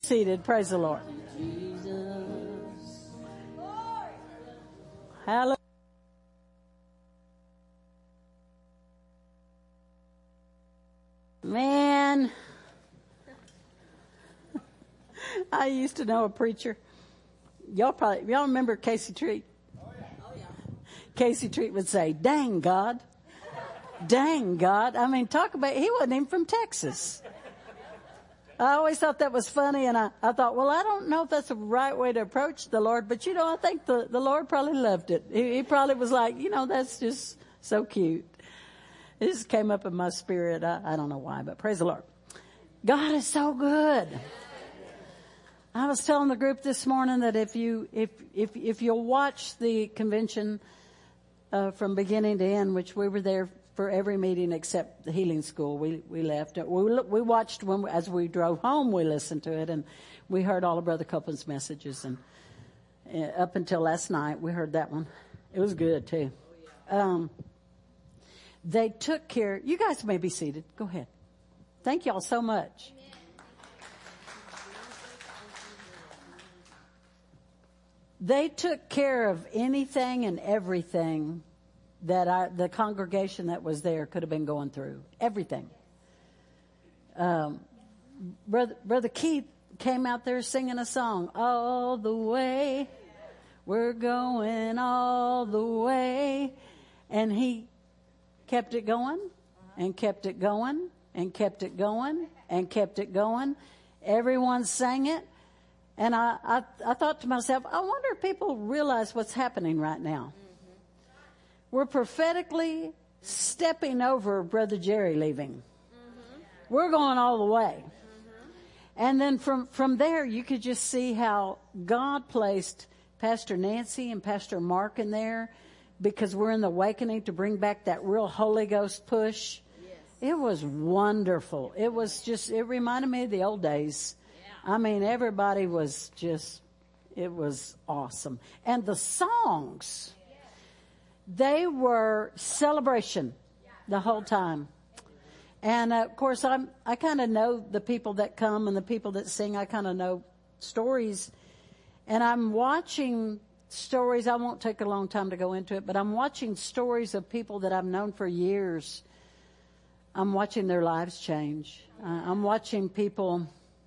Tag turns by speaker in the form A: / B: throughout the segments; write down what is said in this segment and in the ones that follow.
A: seated. Praise the Lord. Hallelujah. Man, I used to know a preacher. Y'all remember Casey Treat? Oh yeah. Casey Treat would say, "Dang God. Dang God." I mean, talk about, he wasn't even from Texas. I always thought that was funny, and I thought, well, I don't know if that's the right way to approach the Lord, but I think the Lord probably loved it. He probably was like, that's just so cute. It just came up in my spirit. I don't know why, but praise the Lord. God is so good. I was telling the group this morning that if you'll watch the convention from beginning to end, which we were there for every meeting except the healing school, we left. We watched as we drove home. We listened to it, and we heard all of Brother Copeland's messages. And up until last night, we heard that one. It was good too. They took care. You guys may be seated. Go ahead. Thank y'all so much. They took care of anything and everything that the congregation that was there could have been going through. Everything. Brother Keith came out there singing a song, "All the way, we're going all the way," and he kept it going and kept it going and kept it going and kept it going. Everyone sang it. And I thought to myself, I wonder if people realize what's happening right now. Mm-hmm. We're prophetically stepping over Brother Jerry leaving. Mm-hmm. We're going all the way. Mm-hmm. And then from there, you could just see how God placed Pastor Nancy and Pastor Mark in there, because we're in the awakening to bring back that real Holy Ghost push. Yes. It was wonderful. It reminded me of the old days. I mean, everybody was it was awesome. And the songs, they were celebration the whole time. And of course, I kind of know the people that come and the people that sing. I kind of know stories. And I'm watching stories. I won't take a long time to go into it, but I'm watching stories of people that I've known for years. I'm watching their lives change. I'm watching people.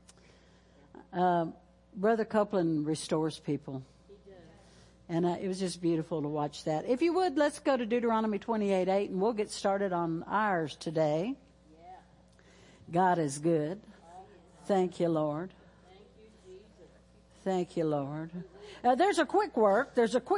A: Brother Copeland restores people. He does. And it was just beautiful to watch that. If you would, let's go to Deuteronomy 28:8, and we'll get started on ours today. Yeah. God is good. Thank you, Lord. Thank you, Jesus. Thank you, Lord. There's a quick work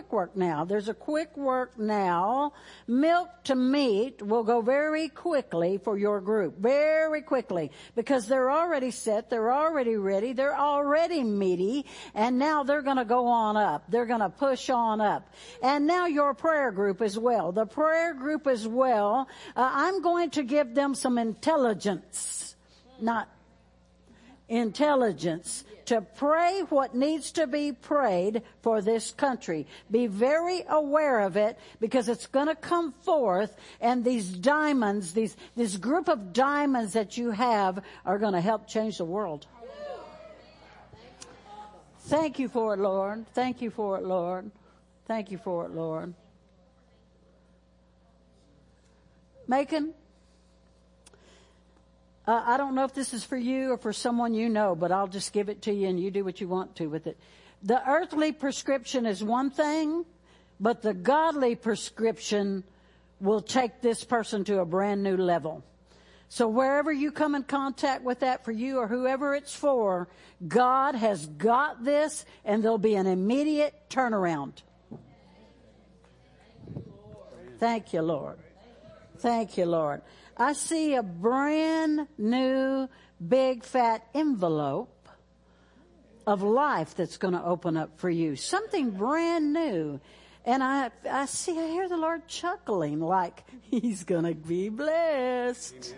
A: now. Milk to meat will go very quickly for your group. Very quickly. Because they're already set. They're already ready. They're already meaty. And now they're going to go on up. They're going to push on up. And now your prayer group as well. The prayer group as well. I'm going to give them some intelligence. Not intelligence to pray what needs to be prayed for this country. Be very aware of it, because it's going to come forth, and these diamonds, this group of diamonds that you have are going to help change the world. Thank you for it, Lord. Thank you for it, Lord. Thank you for it, Lord. Macon? I don't know if this is for you or for someone you know, but I'll just give it to you and you do what you want to with it. The earthly prescription is one thing, but the godly prescription will take this person to a brand new level. So wherever you come in contact with that, for you or whoever it's for, God has got this, and there'll be an immediate turnaround. Thank you, Lord. Thank you, Lord. I see a brand new big fat envelope of life that's going to open up for you. Something brand new. And I hear the Lord chuckling like he's going to be blessed.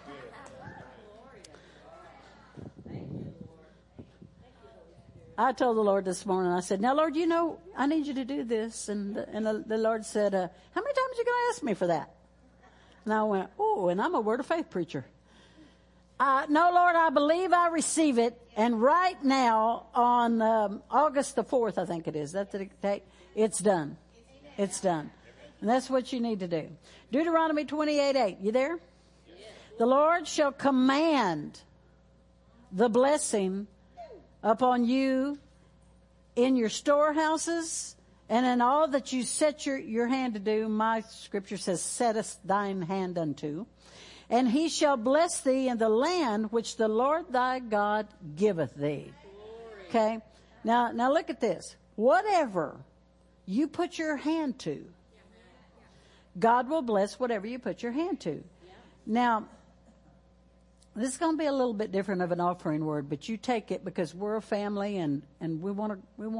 A: I told the Lord this morning, I said, "Now, Lord, I need you to do this." And the Lord said, "How many times are you going to ask me for that?" And I went, "Oh, and I'm a Word of Faith preacher." No, Lord, I believe I receive it. And right now, on August the 4th, I think it is, that's the date, it's done. It's done. And that's what you need to do. Deuteronomy 28:8. You there? The Lord shall command the blessing upon you in your storehouses and in all that you set your hand to do. My scripture says, settest thine hand unto. And he shall bless thee in the land which the Lord thy God giveth thee. Okay? Now look at this. Whatever you put your hand to, God will bless whatever you put your hand to. Now, this is going to be a little bit different of an offering word, but you take it because we're a family and we want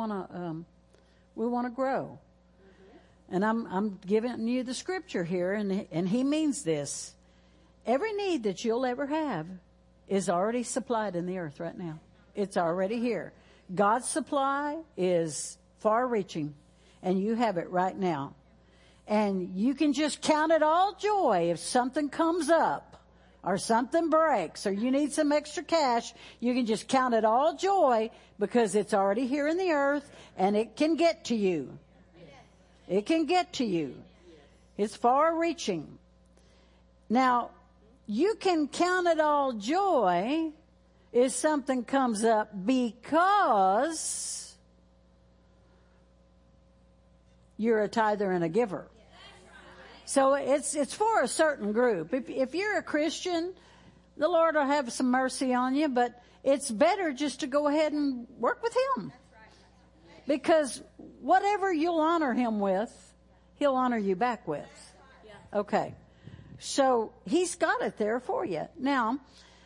A: to grow. And I'm giving you the scripture here, and he means this. Every need that you'll ever have is already supplied in the earth right now. It's already here. God's supply is far-reaching, and you have it right now. And you can just count it all joy if something comes up or something breaks or you need some extra cash. You can just count it all joy because it's already here in the earth, and it can get to you. It can get to you. It's far-reaching. Now, you can count it all joy if something comes up because you're a tither and a giver. So it's for a certain group. If you're a Christian, the Lord will have some mercy on you, but it's better just to go ahead and work with Him. Because whatever you'll honor Him with, He'll honor you back with. Okay. So He's got it there for you. Now,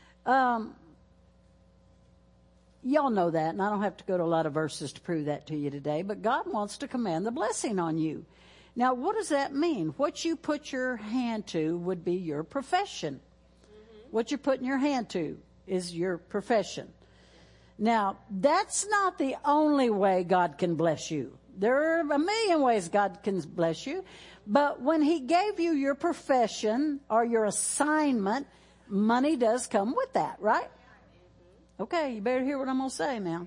A: y'all know that, and I don't have to go to a lot of verses to prove that to you today, but God wants to command the blessing on you. Now, what does that mean? What you put your hand to would be your profession. What you're putting your hand to is your profession. Now, that's not the only way God can bless you. There are a million ways God can bless you. But when He gave you your profession or your assignment, money does come with that, right? Okay, you better hear what I'm going to say now.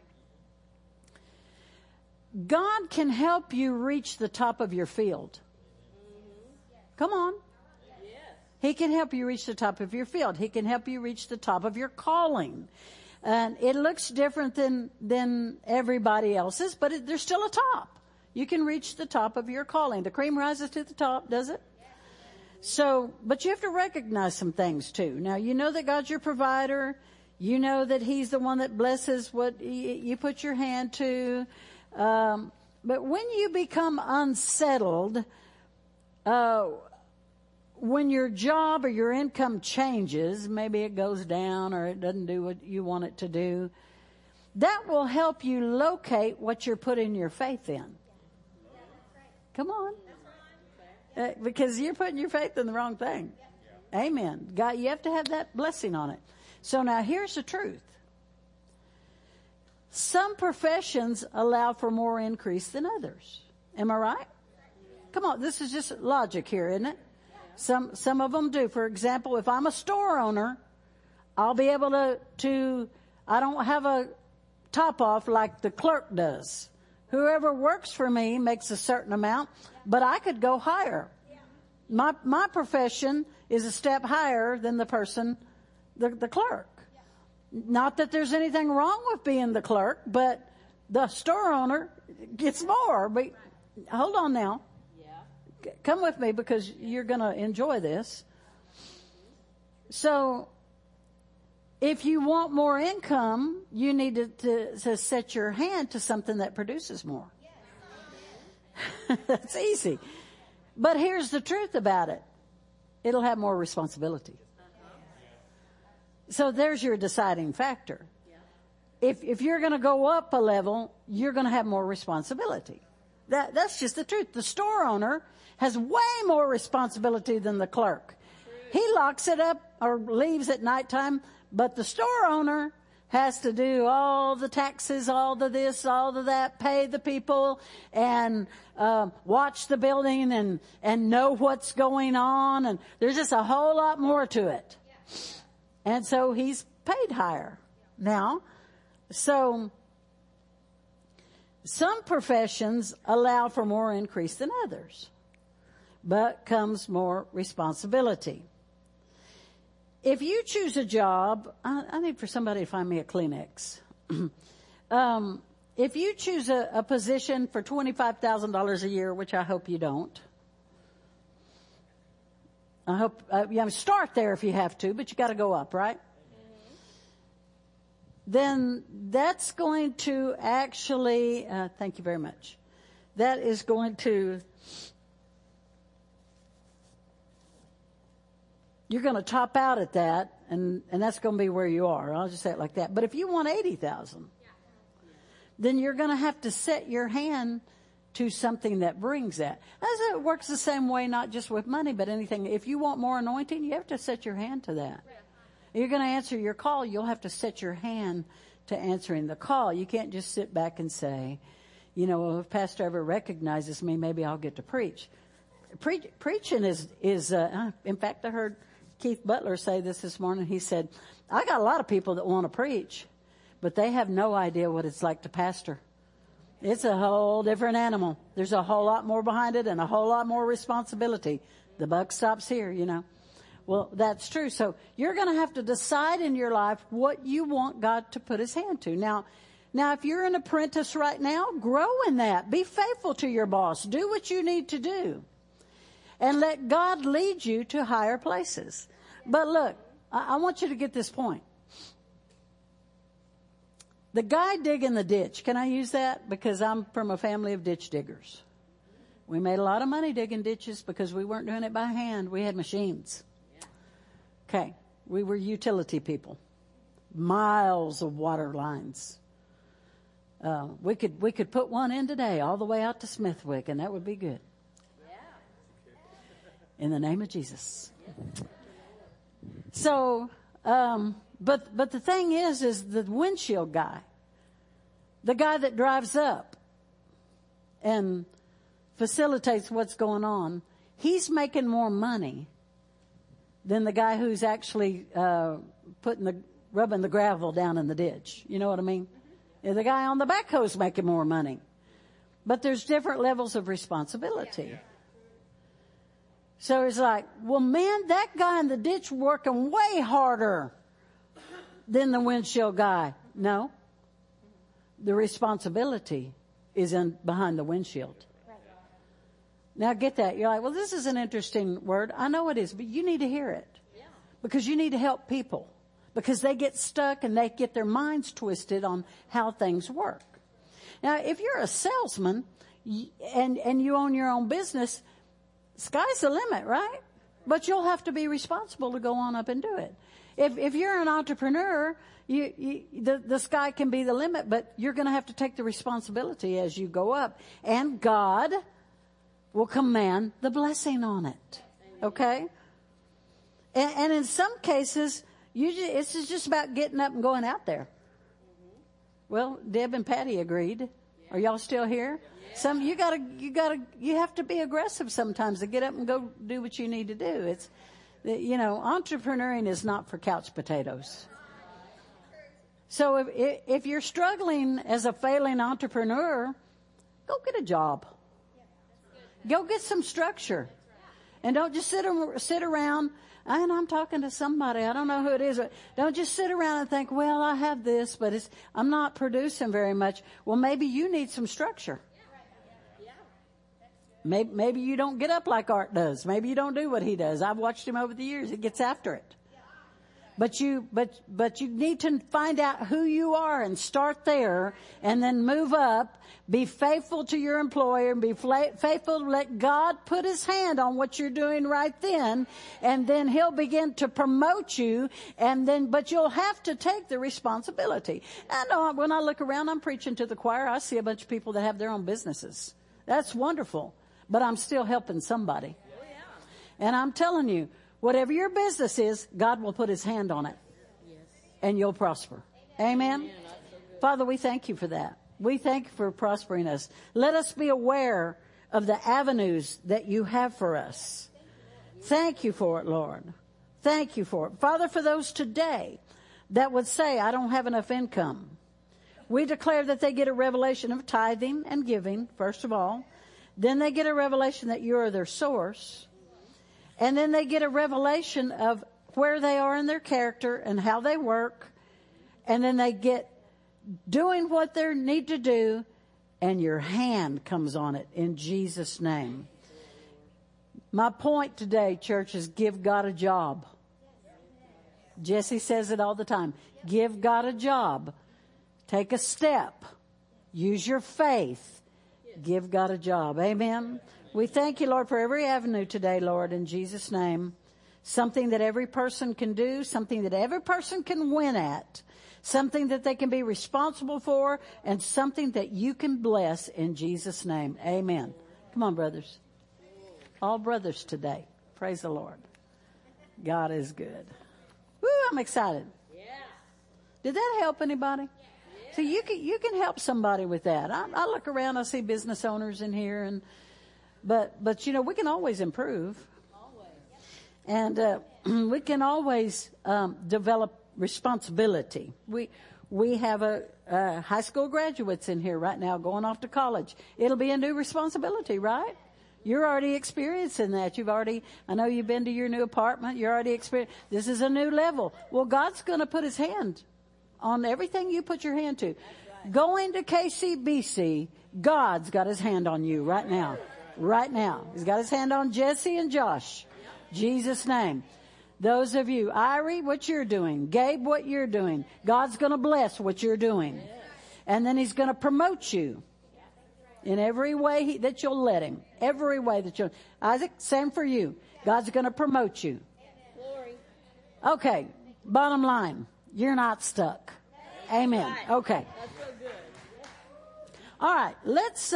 A: God can help you reach the top of your field. Come on. He can help you reach the top of your field. He can help you reach the top of your calling. And it looks different than everybody else's, but there's still a top. You can reach the top of your calling. The cream rises to the top, does it? So, but you have to recognize some things too. Now, you know that God's your provider. You know that He's the one that blesses what you put your hand to. But when you become unsettled, when your job or your income changes, maybe it goes down or it doesn't do what you want it to do, that will help you locate what you're putting your faith in. Come on. Because you're putting your faith in the wrong thing. Amen. God, you have to have that blessing on it. So now here's the truth. Some professions allow for more increase than others. Am I right? Come on, this is just logic here, isn't it? Some of them do. For example, if I'm a store owner, I'll be able to I don't have a top off like the clerk does. Whoever works for me makes a certain amount, but I could go higher. My profession is a step higher than the person, the clerk. Not that there's anything wrong with being the clerk, but the store owner gets more. But hold on now. Come with me because you're going to enjoy this. So if you want more income, you need to set your hand to something that produces more. That's easy. But here's the truth about it. It'll have more responsibility. So there's your deciding factor. If you're going to go up a level, you're going to have more responsibility. That's just the truth. The store owner has way more responsibility than the clerk. He locks it up or leaves at nighttime, but the store owner has to do all the taxes, all the this, all the that, pay the people, and watch the building and know what's going on. And there's just a whole lot more to it. And so he's paid higher now. So some professions allow for more increase than others, but comes more responsibility. If you choose a job, I need for somebody to find me a Kleenex. If you choose a position for $25,000 a year, which I hope you don't, I hope, start there if you have to, but you got to go up, right? Mm-hmm. Then that's going to actually, thank you very much. That is going to, you're going to top out at that, and that's going to be where you are. I'll just say it like that. But if you want 80,000, then you're going to have to set your hand to something that brings that. As it works the same way, not just with money, but anything. If you want more anointing, you have to set your hand to that. You're going to answer your call, you'll have to set your hand to answering the call. You can't just sit back and say, well, if Pastor ever recognizes me, maybe I'll get to preach. Preaching is in fact, I heard Keith Butler say this morning. He said, I got a lot of people that want to preach, but they have no idea what it's like to pastor. It's a whole different animal. There's a whole lot more behind it and a whole lot more responsibility. The buck stops here, Well, that's true. So you're going to have to decide in your life what you want God to put his hand to. Now, if you're an apprentice right now, grow in that. Be faithful to your boss. Do what you need to do. And let God lead you to higher places. But look, I want you to get this point. The guy digging the ditch, can I use that? Because I'm from a family of ditch diggers. We made a lot of money digging ditches because we weren't doing it by hand. We had machines. Okay. We were utility people. Miles of water lines. We could put one in today all the way out to Smithwick, and that would be good. In the name of Jesus. So, but the thing is the windshield guy, the guy that drives up and facilitates what's going on, he's making more money than the guy who's actually rubbing the gravel down in the ditch. You know what I mean? The guy on the backhoe's making more money. But there's different levels of responsibility. So it's like, well, man, that guy in the ditch working way harder than the windshield guy. No. The responsibility is behind the windshield. Now get that. You're like, well, this is an interesting word. I know it is, but you need to hear it. Because you need to help people. Because they get stuck and they get their minds twisted on how things work. Now, if you're a salesman and you own your own business, sky's the limit, right? But you'll have to be responsible to go on up and do it. If you're an entrepreneur, the sky can be the limit, but you're going to have to take the responsibility as you go up. And God will command the blessing on it. Okay? And in some cases, it's just about getting up and going out there. Well, Deb and Patty agreed. Are y'all still here? You have to be aggressive sometimes to get up and go do what you need to do. It's, entrepreneuring is not for couch potatoes. So if you're struggling as a failing entrepreneur, go get a job. Go get some structure. And don't just sit around. And I'm talking to somebody. I don't know who it is. But don't just sit around and think, well, I have this, but I'm not producing very much. Well, maybe you need some structure. Maybe you don't get up like Art does. Maybe you don't do what he does. I've watched him over the years. He gets after it. But you need to find out who you are and start there and then move up. Be faithful to your employer and be faithful to let God put his hand on what you're doing right then. And then he'll begin to promote you. But you'll have to take the responsibility. And when I look around, I'm preaching to the choir. I see a bunch of people that have their own businesses. That's wonderful. But I'm still helping somebody. And I'm telling you, whatever your business is, God will put his hand on it. And you'll prosper. Amen? Father, we thank you for that. We thank you for prospering us. Let us be aware of the avenues that you have for us. Thank you for it, Lord. Thank you for it. Father, for those today that would say, I don't have enough income, we declare that they get a revelation of tithing and giving, first of all. Then they get a revelation that you are their source. And then they get a revelation of where they are in their character and how they work. And then they get doing what they need to do, and your hand comes on it in Jesus' name. My point today, church, is give God a job. Jesse says it all the time. Give God a job. Take a step. Use your faith. Give God a job. Amen. We thank you, Lord, for every avenue today, Lord, in Jesus' name. Something that every person can do, something that every person can win at, something that they can be responsible for, and something that you can bless in Jesus' name. Amen. Come on, brothers. All brothers today. Praise the Lord. God is good. Woo, I'm excited. Did that help anybody? So you can help somebody with that. I look around, I see business owners in here, but you know, we can always improve. And we can always develop responsibility. We have a high school graduates in here right now going off to college. It'll be a new responsibility, right? You're already experiencing that. I know you've been to your new apartment. You're already experiencing. This is a new level. Well, God's going to put his hand on everything you put your hand to. Going to KCBC, God's got his hand on you right now. Right now. He's got his hand on Jesse and Josh. Jesus' name. Those of you, Irie, what you're doing. Gabe, what you're doing. God's going to bless what you're doing. And then he's going to promote you in every way that you'll let him. Every way that you'll. Isaac, same for you. God's going to promote you. Okay. Bottom line. You're not stuck. Amen. Okay. All right. Let's,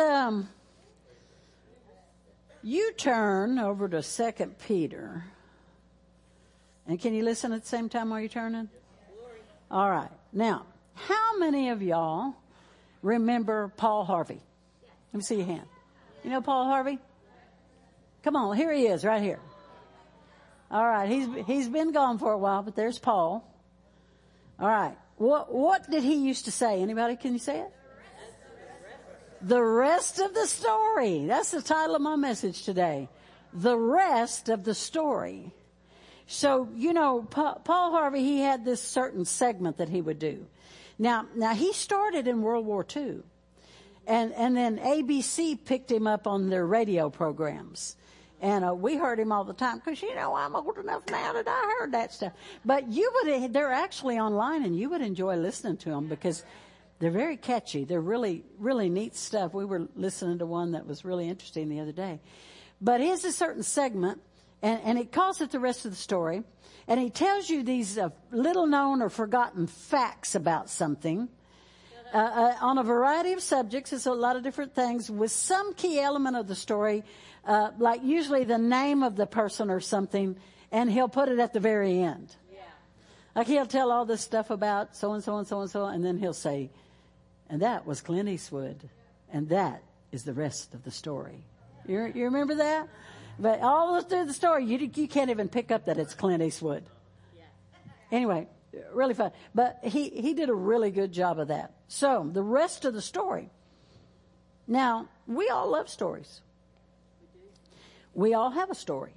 A: you turn over to 2 Peter. And can you listen at the same time while you're turning? All right. Now, how many of y'all remember Paul Harvey? Let me see your hand. You know Paul Harvey? Come on, here he is, right here. All right. He's been gone for a while, but there's Paul. All right. What did he used to say? Anybody? Can you say it? The rest of the story. That's the title of my message today. The rest of the story. So, you know, Paul Harvey, he had this certain segment that he would do. Now he started in World War II. And then ABC picked him up on their radio programs. And we heard him all the time because, you know, I'm old enough now that I heard that stuff. But they're actually online, and you would enjoy listening to them because they're very catchy. They're really, really neat stuff. We were listening to one that was really interesting the other day. But here's a certain segment, and it calls it the rest of the story. And he tells you these little known or forgotten facts about something. On a variety of subjects. It's a lot of different things with some key element of the story, like usually the name of the person or something, and he'll put it at the very end. Yeah. Like he'll tell all this stuff about so-and-so and so-and-so, and then he'll say, and that was Clint Eastwood, and that is the rest of the story. You remember that? But all through the story, you can't even pick up that it's Clint Eastwood. Yeah. Anyway. Really fun. But he did a really good job of that. So, the rest of the story. Now, we all love stories. We all have a story.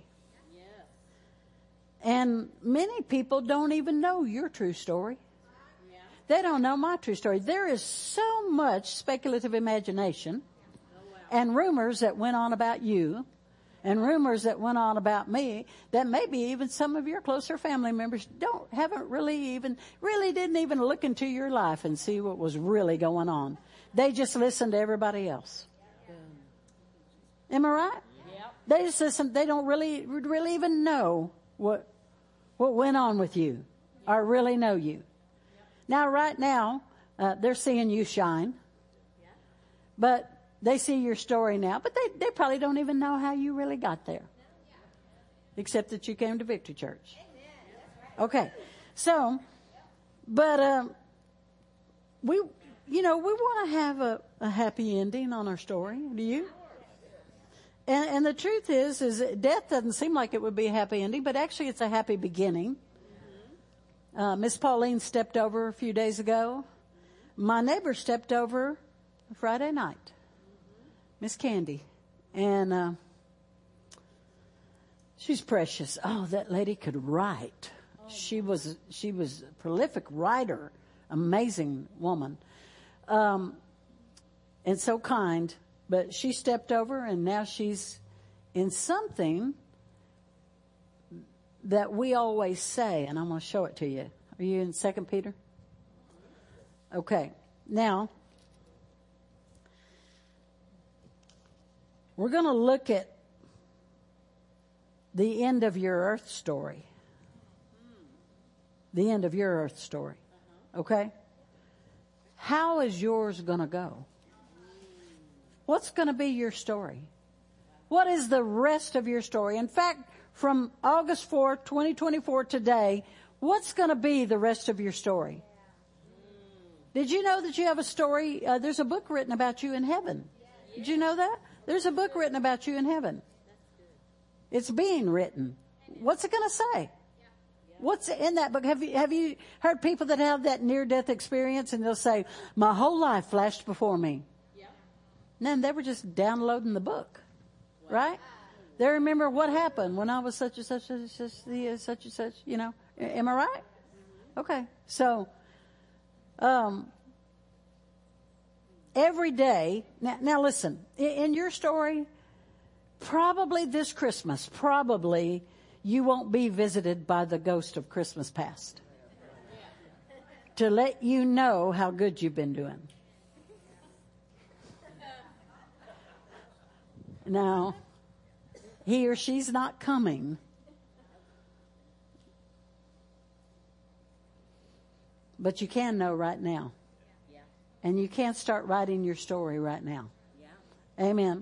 A: And many people don't even know your true story. They don't know my true story. There is so much speculative imagination and rumors that went on about you and rumors that went on about me that maybe even some of your closer family members really didn't even look into your life and see what was really going on. They just listened to everybody else. Am I right? Yep. They just listen. They don't really even know what went on with you or really know you. Now, right now, they're seeing you shine, but they see your story now, but they probably don't even know how you really got there. Except that you came to Victory Church. Okay. So, but, we want to have a happy ending on our story. Do you? And the truth is death doesn't seem like it would be a happy ending, but actually it's a happy beginning. Miss Pauline stepped over a few days ago. My neighbor stepped over Friday night. Miss Candy. And she's precious. Oh, that lady could write. She was a prolific writer. Amazing woman. And so kind. But she stepped over, and now she's in something that we always say, and I'm going to show it to you. Are you in 2 Peter? Okay. Now, we're going to look at the end of your earth story. The end of your earth story. Okay? How is yours going to go? What's going to be your story? What is the rest of your story? In fact, from August 4th, 2024 today, what's going to be the rest of your story? Did you know that you have a story? There's a book written about you in heaven. Did you know that? There's a book written about you in heaven. It's being written. What's it going to say? What's in that book? Have you heard people that have that near-death experience and they'll say, my whole life flashed before me? And then they were just downloading the book, right? They remember what happened when I was such and such, such and such, you know. Am I right? Okay. So, every day, now listen, in your story, probably this Christmas, you won't be visited by the ghost of Christmas past to let you know how good you've been doing. Now, he or she's not coming. But you can know right now. And you can start writing your story right now. Amen.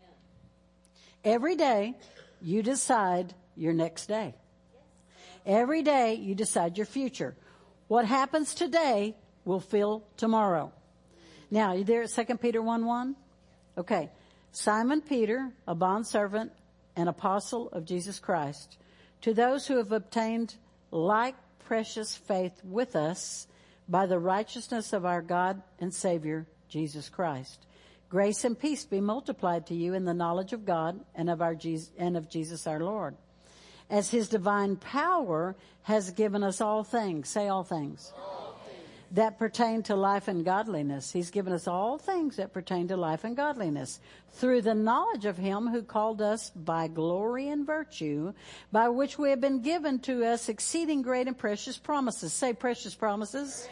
A: Every day, you decide your next day. Every day, you decide your future. What happens today will fill tomorrow. Now, you there at 2 Peter 1:1? Okay. Simon Peter, a bondservant and apostle of Jesus Christ, to those who have obtained like precious faith with us by the righteousness of our God and Savior, Jesus Christ. Grace and peace be multiplied to you in the knowledge of God and of Jesus our Lord. As his divine power has given us all things, say all things, that pertain to life and godliness. He's given us all things that pertain to life and godliness through the knowledge of him who called us by glory and virtue, by which we have been given to us exceeding great and precious promises. Say precious promises.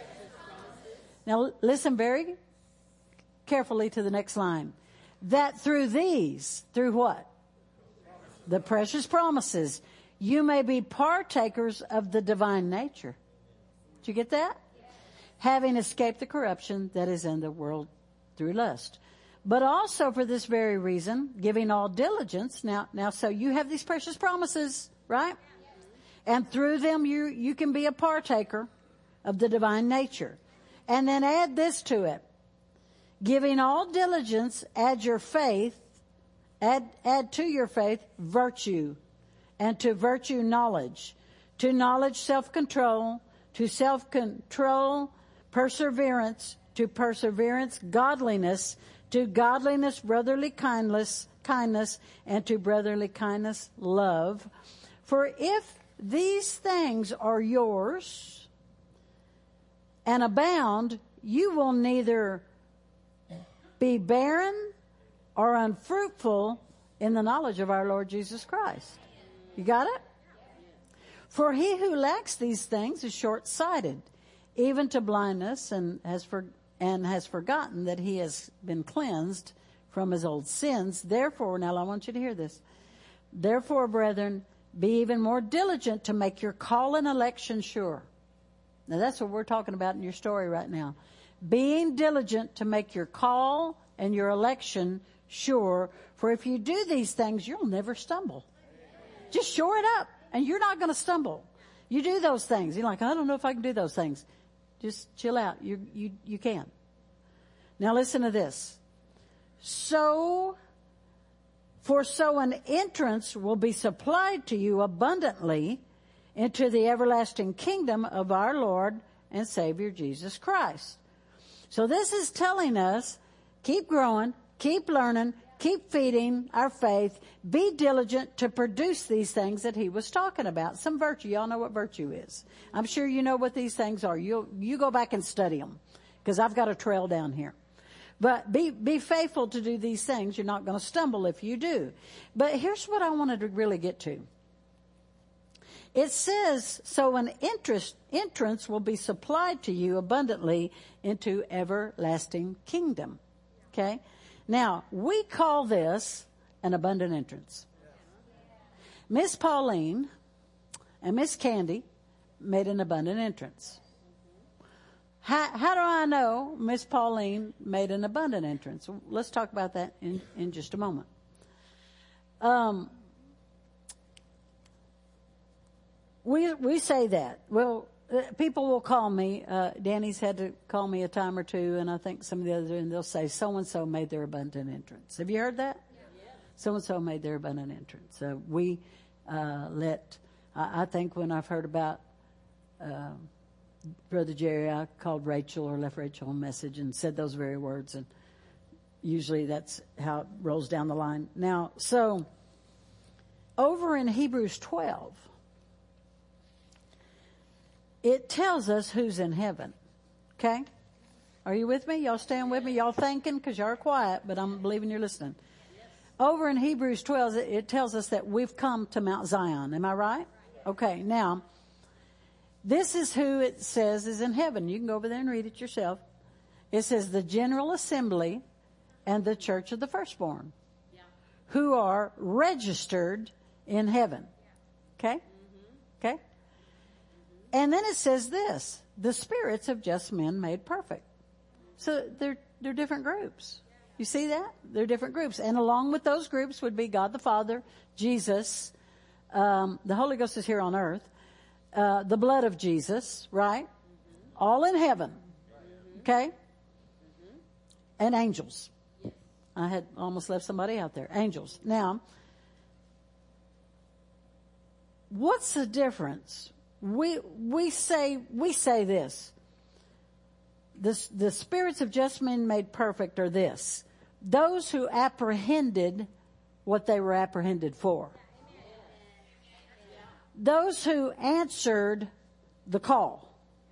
A: Now listen very carefully to the next line. That through these, through what? The precious promises, you may be partakers of the divine nature. Did you get that? Having escaped the corruption that is in the world through lust. But also for this very reason, giving all diligence. Now, so you have these precious promises, right? And through them you can be a partaker of the divine nature. And then add this to it. Giving all diligence, add your faith, add to your faith virtue, and to virtue knowledge, to knowledge self-control, to self-control perseverance, to perseverance godliness, to godliness brotherly kindness, and to brotherly kindness love. For if these things are yours and abound, you will neither be barren or unfruitful in the knowledge of our Lord Jesus Christ. You got it? For he who lacks these things is short-sighted, even to blindness, and has forgotten that he has been cleansed from his old sins. Therefore, now I want you to hear this. Therefore, brethren, be even more diligent to make your call and election sure. Now that's what we're talking about in your story right now. Being diligent to make your call and your election sure. For if you do these things, you'll never stumble. Just shore it up and you're not going to stumble. You do those things. You're like, I don't know if I can do those things. Just chill out. You can. Now listen to this. So For so an entrance will be supplied to you abundantly into the everlasting kingdom of our Lord and Savior Jesus Christ. So this is telling us, keep growing, keep learning, keep feeding our faith, be diligent to produce these things that he was talking about. Some virtue. Y'all know what virtue is. I'm sure you know what these things are. You go back and study them, because I've got a trail down here. But be faithful to do these things. You're not going to stumble if you do. But here's what I wanted to really get to. It says, so an entrance will be supplied to you abundantly into everlasting kingdom. Okay? Now, we call this an abundant entrance. Miss Pauline and Miss Candy made an abundant entrance. How do I know Miss Pauline made an abundant entrance? Well, let's talk about that in just a moment. We say that. Well, people will call me. Danny's had to call me a time or two, and I think some of the others, and they'll say, so-and-so made their abundant entrance. Have you heard that? Yeah. So-and-so made their abundant entrance. I think when I've heard about Brother Jerry, I called Rachel or left Rachel a message and said those very words, and usually that's how it rolls down the line. Now, so over in Hebrews 12, it tells us who's in heaven. Okay? Are you with me? Y'all staying with me? Y'all thinking? Because y'all are quiet, but I'm believing you're listening. Yes. Over in Hebrews 12, it tells us that we've come to Mount Zion. Am I right? Okay, now, this is who it says is in heaven. You can go over there and read it yourself. It says the general assembly and the church of the firstborn, who are registered in heaven. Okay? Okay? And then it says this, the spirits of just men made perfect. So they're different groups. You see that? They're different groups. And along with those groups would be God the Father, Jesus, the Holy Ghost is here on earth, the blood of Jesus, right? All in heaven. Okay? And angels. I had almost left somebody out there. Angels. Now, what's the difference? We say this. The spirits of just men made perfect are this. Those who apprehended what they were apprehended for. Those who answered the call.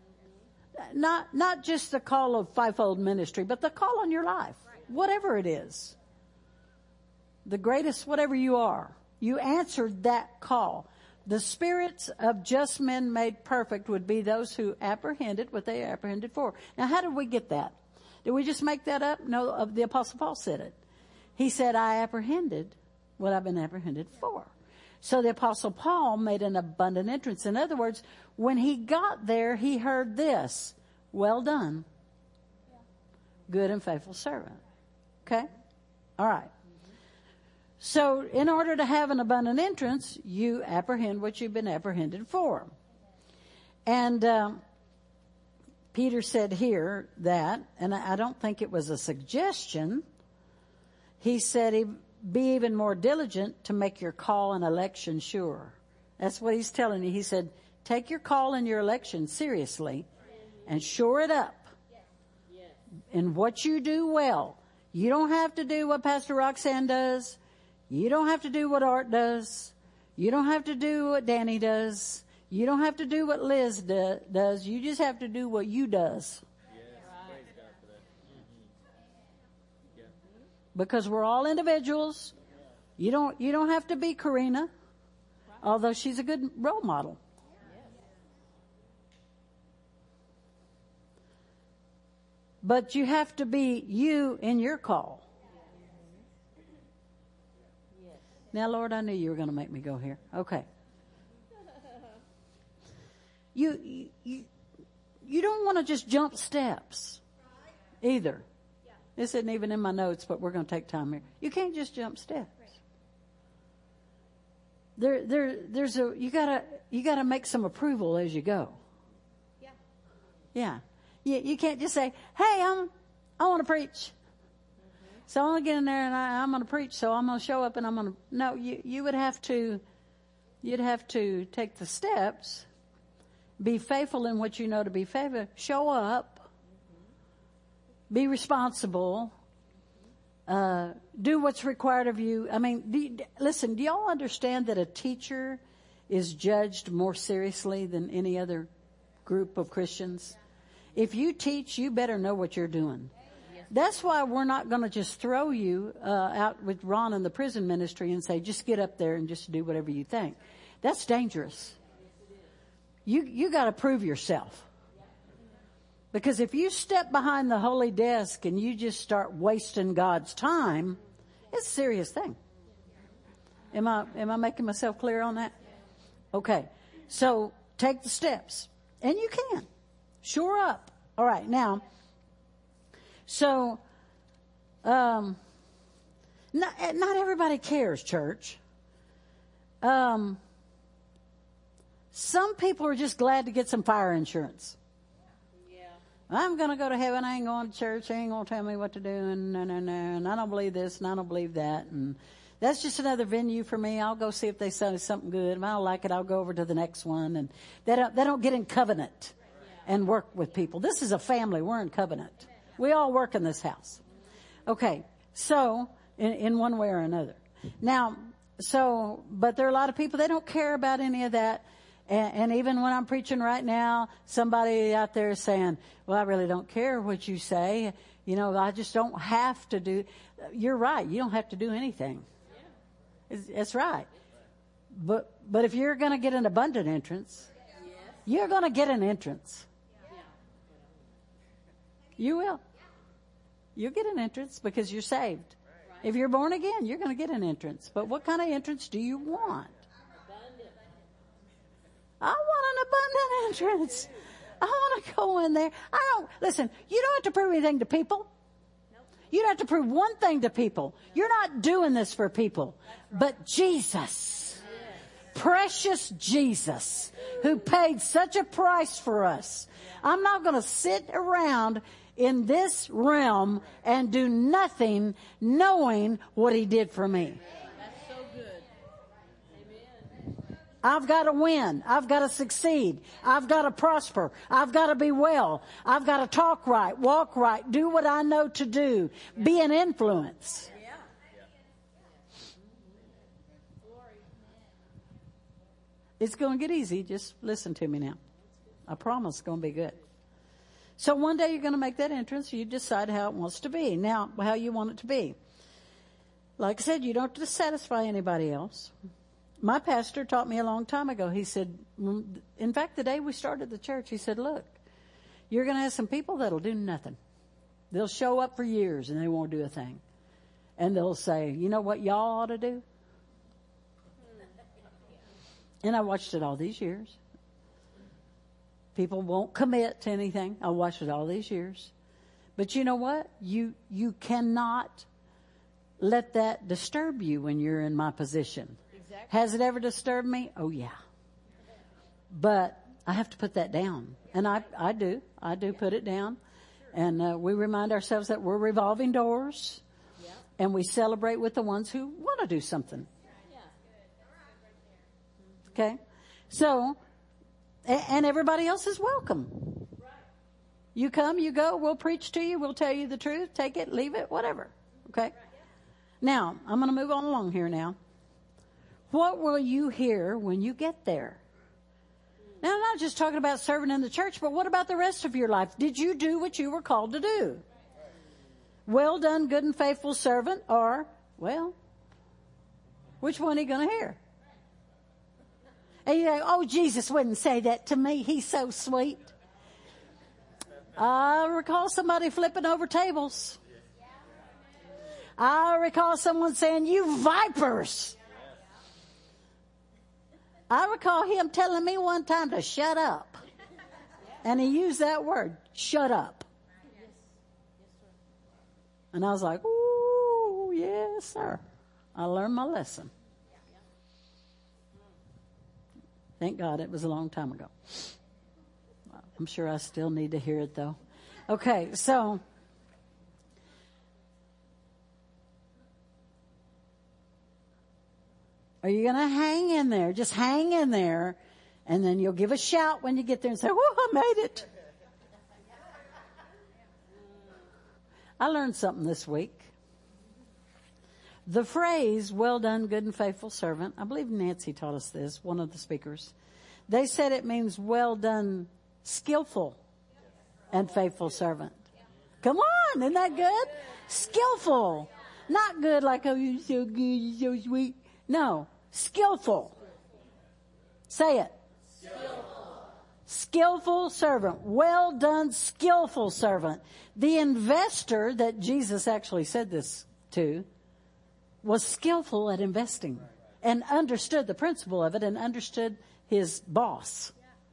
A: Not just the call of fivefold ministry, but the call on your life. Whatever it is. The greatest, whatever you are. You answered that call. The spirits of just men made perfect would be those who apprehended what they apprehended for. Now, how did we get that? Did we just make that up? No, the Apostle Paul said it. He said, I apprehended what I've been apprehended for. So the Apostle Paul made an abundant entrance. In other words, when he got there, he heard this. Well done, good and faithful servant. Okay? All right. So in order to have an abundant entrance, you apprehend what you've been apprehended for. And Peter said here that, and I don't think it was a suggestion, he said, be even more diligent to make your call and election sure. That's what he's telling you. He said, take your call and your election seriously and shore it up. In what you do well. You don't have to do what Pastor Roxanne does. You don't have to do what Art does. You don't have to do what Danny does. You don't have to do what Liz does. You just have to do what you does. Yes. Praise God for that. Yeah. Because we're all individuals. You don't have to be Karina, although she's a good role model. But you have to be you in your call. Now, Lord, I knew you were going to make me go here. Okay. You don't want to just jump steps either. This isn't even in my notes, but we're going to take time here. You can't just jump steps. You gotta make some approval as you go. Yeah. You can't just say, hey, I want to preach. So I'm going to get in there and I'm going to preach. So I'm going to show up and I'm going to, no, you would have to, you'd have to take the steps, be faithful in what you know to be faithful, show up, be responsible, do what's required of you. I mean, listen, do y'all understand that a teacher is judged more seriously than any other group of Christians? If you teach, you better know what you're doing. That's why we're not going to just throw you out with Ron in the prison ministry and say, just get up there and just do whatever you think. That's dangerous. You got to prove yourself. Because if you step behind the holy desk and you just start wasting God's time, it's a serious thing. Am I making myself clear on that? Okay. So take the steps. And you can. Shore up. All right. Now, so, not everybody cares, church. Some people are just glad to get some fire insurance. Yeah. I'm going to go to heaven. I ain't going to church. They ain't going to tell me what to do. And no. And I don't believe this and I don't believe that. And that's just another venue for me. I'll go see if they say something good. If I don't like it, I'll go over to the next one. And they don't get in covenant and work with people. This is a family. We're in covenant. We all work in this house. Okay. So, in one way or another. Now, but there are a lot of people, they don't care about any of that. And even when I'm preaching right now, somebody out there is saying, well, I really don't care what you say. You know, I just don't have to do. You're right. You don't have to do anything. That's right. But if you're going to get an abundant entrance, you're going to get an entrance. You will. You'll get an entrance because you're saved. If you're born again, you're going to get an entrance. But what kind of entrance do you want? I want an abundant entrance. I want to go in there. Listen, you don't have to prove anything to people. You don't have to prove one thing to people. You're not doing this for people. But Jesus, precious Jesus, who paid such a price for us. I'm not going to sit around in this realm and do nothing knowing what he did for me.
B: That's so good. Amen.
A: I've got to win. I've got to succeed. I've got to prosper. I've got to be well. I've got to talk right, walk right, do what I know to do, be an influence. It's going to get easy. Just listen to me now. I promise it's going to be good. So one day you're going to make that entrance. You decide how it wants to be. Now, how you want it to be. Like I said, you don't have to satisfy anybody else. My pastor taught me a long time ago. He said, in fact, the day we started the church, he said, look, you're going to have some people that'll do nothing. They'll show up for years and they won't do a thing. And they'll say, you know what y'all ought to do? And I watched it all these years. People won't commit to anything. I watched it all these years. But you know what? You cannot let that disturb you when you're in my position. Exactly. Has it ever disturbed me? Oh, yeah. But I have to put that down. And I do. I do put it down. And we remind ourselves that we're revolving doors. Yeah. And we celebrate with the ones who want to do something. Okay? So, and everybody else is welcome. You come, you go, we'll preach to you, we'll tell you the truth, take it, leave it, whatever. Okay? Now, I'm going to move on along here now. What will you hear when you get there? Now, I'm not just talking about serving in the church, but what about the rest of your life? Did you do what you were called to do? Well done, good and faithful servant, or, well, which one are you going to hear? And you know, oh, Jesus wouldn't say that to me. He's so sweet. I recall somebody flipping over tables. I recall someone saying, you vipers. I recall him telling me one time to shut up. And he used that word, shut up. And I was like, ooh, yes, sir. I learned my lesson. Thank God it was a long time ago. I'm sure I still need to hear it though. Okay, so Or are you going to hang in there? Just hang in there. And then you'll give a shout when you get there and say, "Whoa, I made it." I learned something this week. The phrase, "well done, good and faithful servant," I believe Nancy taught us this, one of the speakers. They said it means well done, skillful and faithful servant. Come on, isn't that good? Skillful. Not good like, "Oh, you're so good, you're so sweet." No, skillful. Say it. Skillful servant. Well done, skillful servant. The investor that Jesus actually said this to was skillful at investing and understood the principle of it and understood his boss.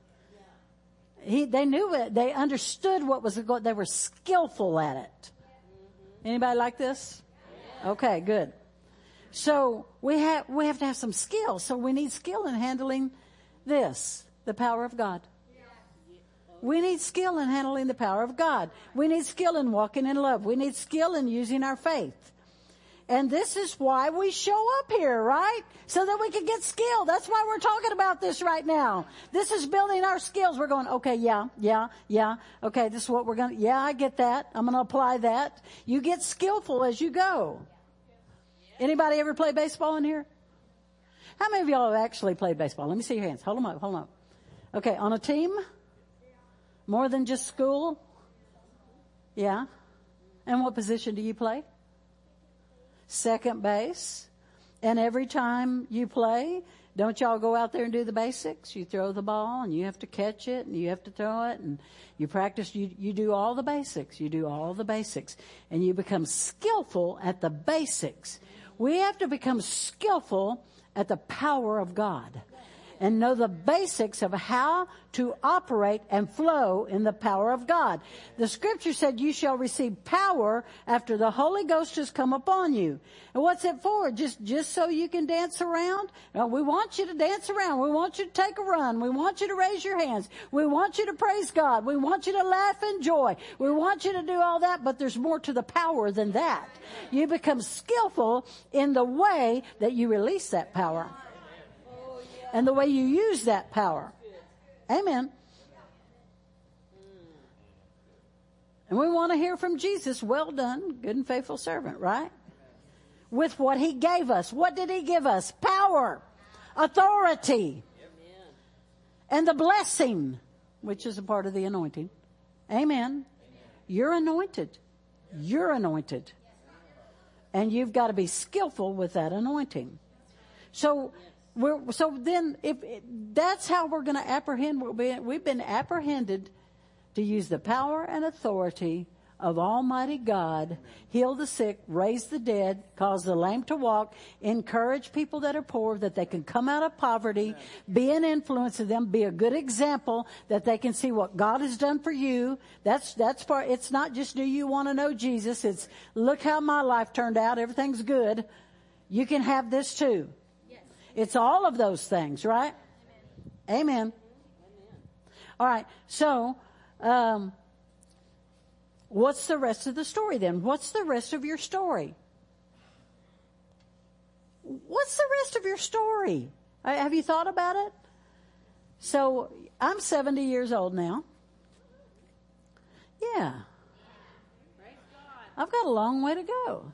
A: They knew it. They understood what was going. They were skillful at it. Anybody like this? Okay, good. So we have to have some skill. So we need skill in handling this, the power of God. We need skill in handling the power of God. We need skill in walking in love. We need skill in using our faith. And this is why we show up here, right? So that we can get skill. That's why we're talking about this right now. This is building our skills. We're going, okay, yeah. Okay, this is what we're going to, I get that. I'm going to apply that. You get skillful as you go. Anybody ever play baseball in here? How many of y'all have actually played baseball? Let me see your hands. Hold them up. Okay, on a team? More than just school? Yeah. And what position do you play? Second base. And every time you play, don't y'all go out there and do the basics? You throw the ball and you have to catch it and you have to throw it and you practice. You do all the basics. And you become skillful at the basics. We have to become skillful at the power of God and know the basics of how to operate and flow in the power of God. The scripture said, "You shall receive power after the Holy Ghost has come upon you." And what's it for? Just so you can dance around? No, we want you to dance around. We want you to take a run. We want you to raise your hands. We want you to praise God. We want you to laugh and joy. We want you to do all that, but there's more to the power than that. You become skillful in the way that you release that power. And the way you use that power. Amen. And we want to hear from Jesus, "Well done, good and faithful servant," right? With what he gave us. What did he give us? Power, authority, and the blessing, which is a part of the anointing. Amen. You're anointed. You're anointed. And you've got to be skillful with that anointing. So then, if that's how we're going to apprehend, we've been apprehended to use the power and authority of Almighty God, heal the sick, raise the dead, cause the lame to walk, encourage people that are poor, that they can come out of poverty, be an influence to them, be a good example, that they can see what God has done for you. That's part. It's not just, do you want to know Jesus? It's, look how my life turned out. Everything's good. You can have this too. It's all of those things, right? Amen. All right. So, what's the rest of the story then? What's the rest of your story? What's the rest of your story? Have you thought about it? So, I'm 70 years old now. Yeah. I've got a long way to go.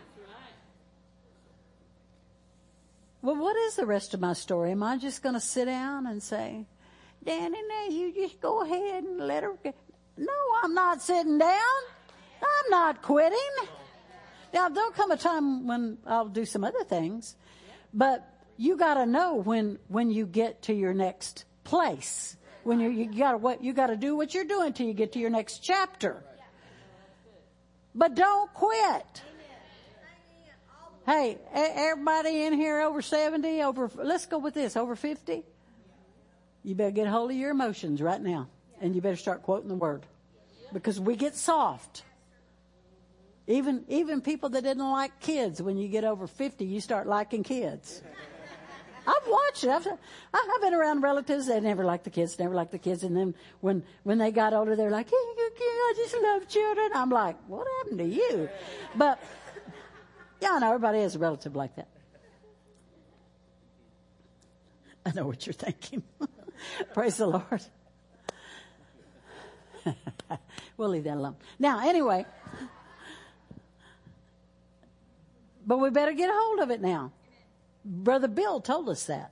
A: Well, what is the rest of my story? Am I just going to sit down and say, "Danny, now you just go ahead and let her go"? No, I'm not sitting down. I'm not quitting. Now, there'll come a time when I'll do some other things, but you got to know when you get to your next place. When you got to do what you're doing till you get to your next chapter. But don't quit. Hey, everybody in here over 70, let's go with this, over 50. You better get a hold of your emotions right now. And you better start quoting the word. Because we get soft. Even people that didn't like kids, when you get over 50, you start liking kids. I've watched it. I've been around relatives that never liked the kids. And then when they got older, they're like, "Hey, I just love children." I'm like, what happened to you? But, yeah, I know everybody has a relative like that. I know what you're thinking. Praise the Lord. We'll leave that alone. Now, anyway, but we better get a hold of it now. Brother Bill told us that.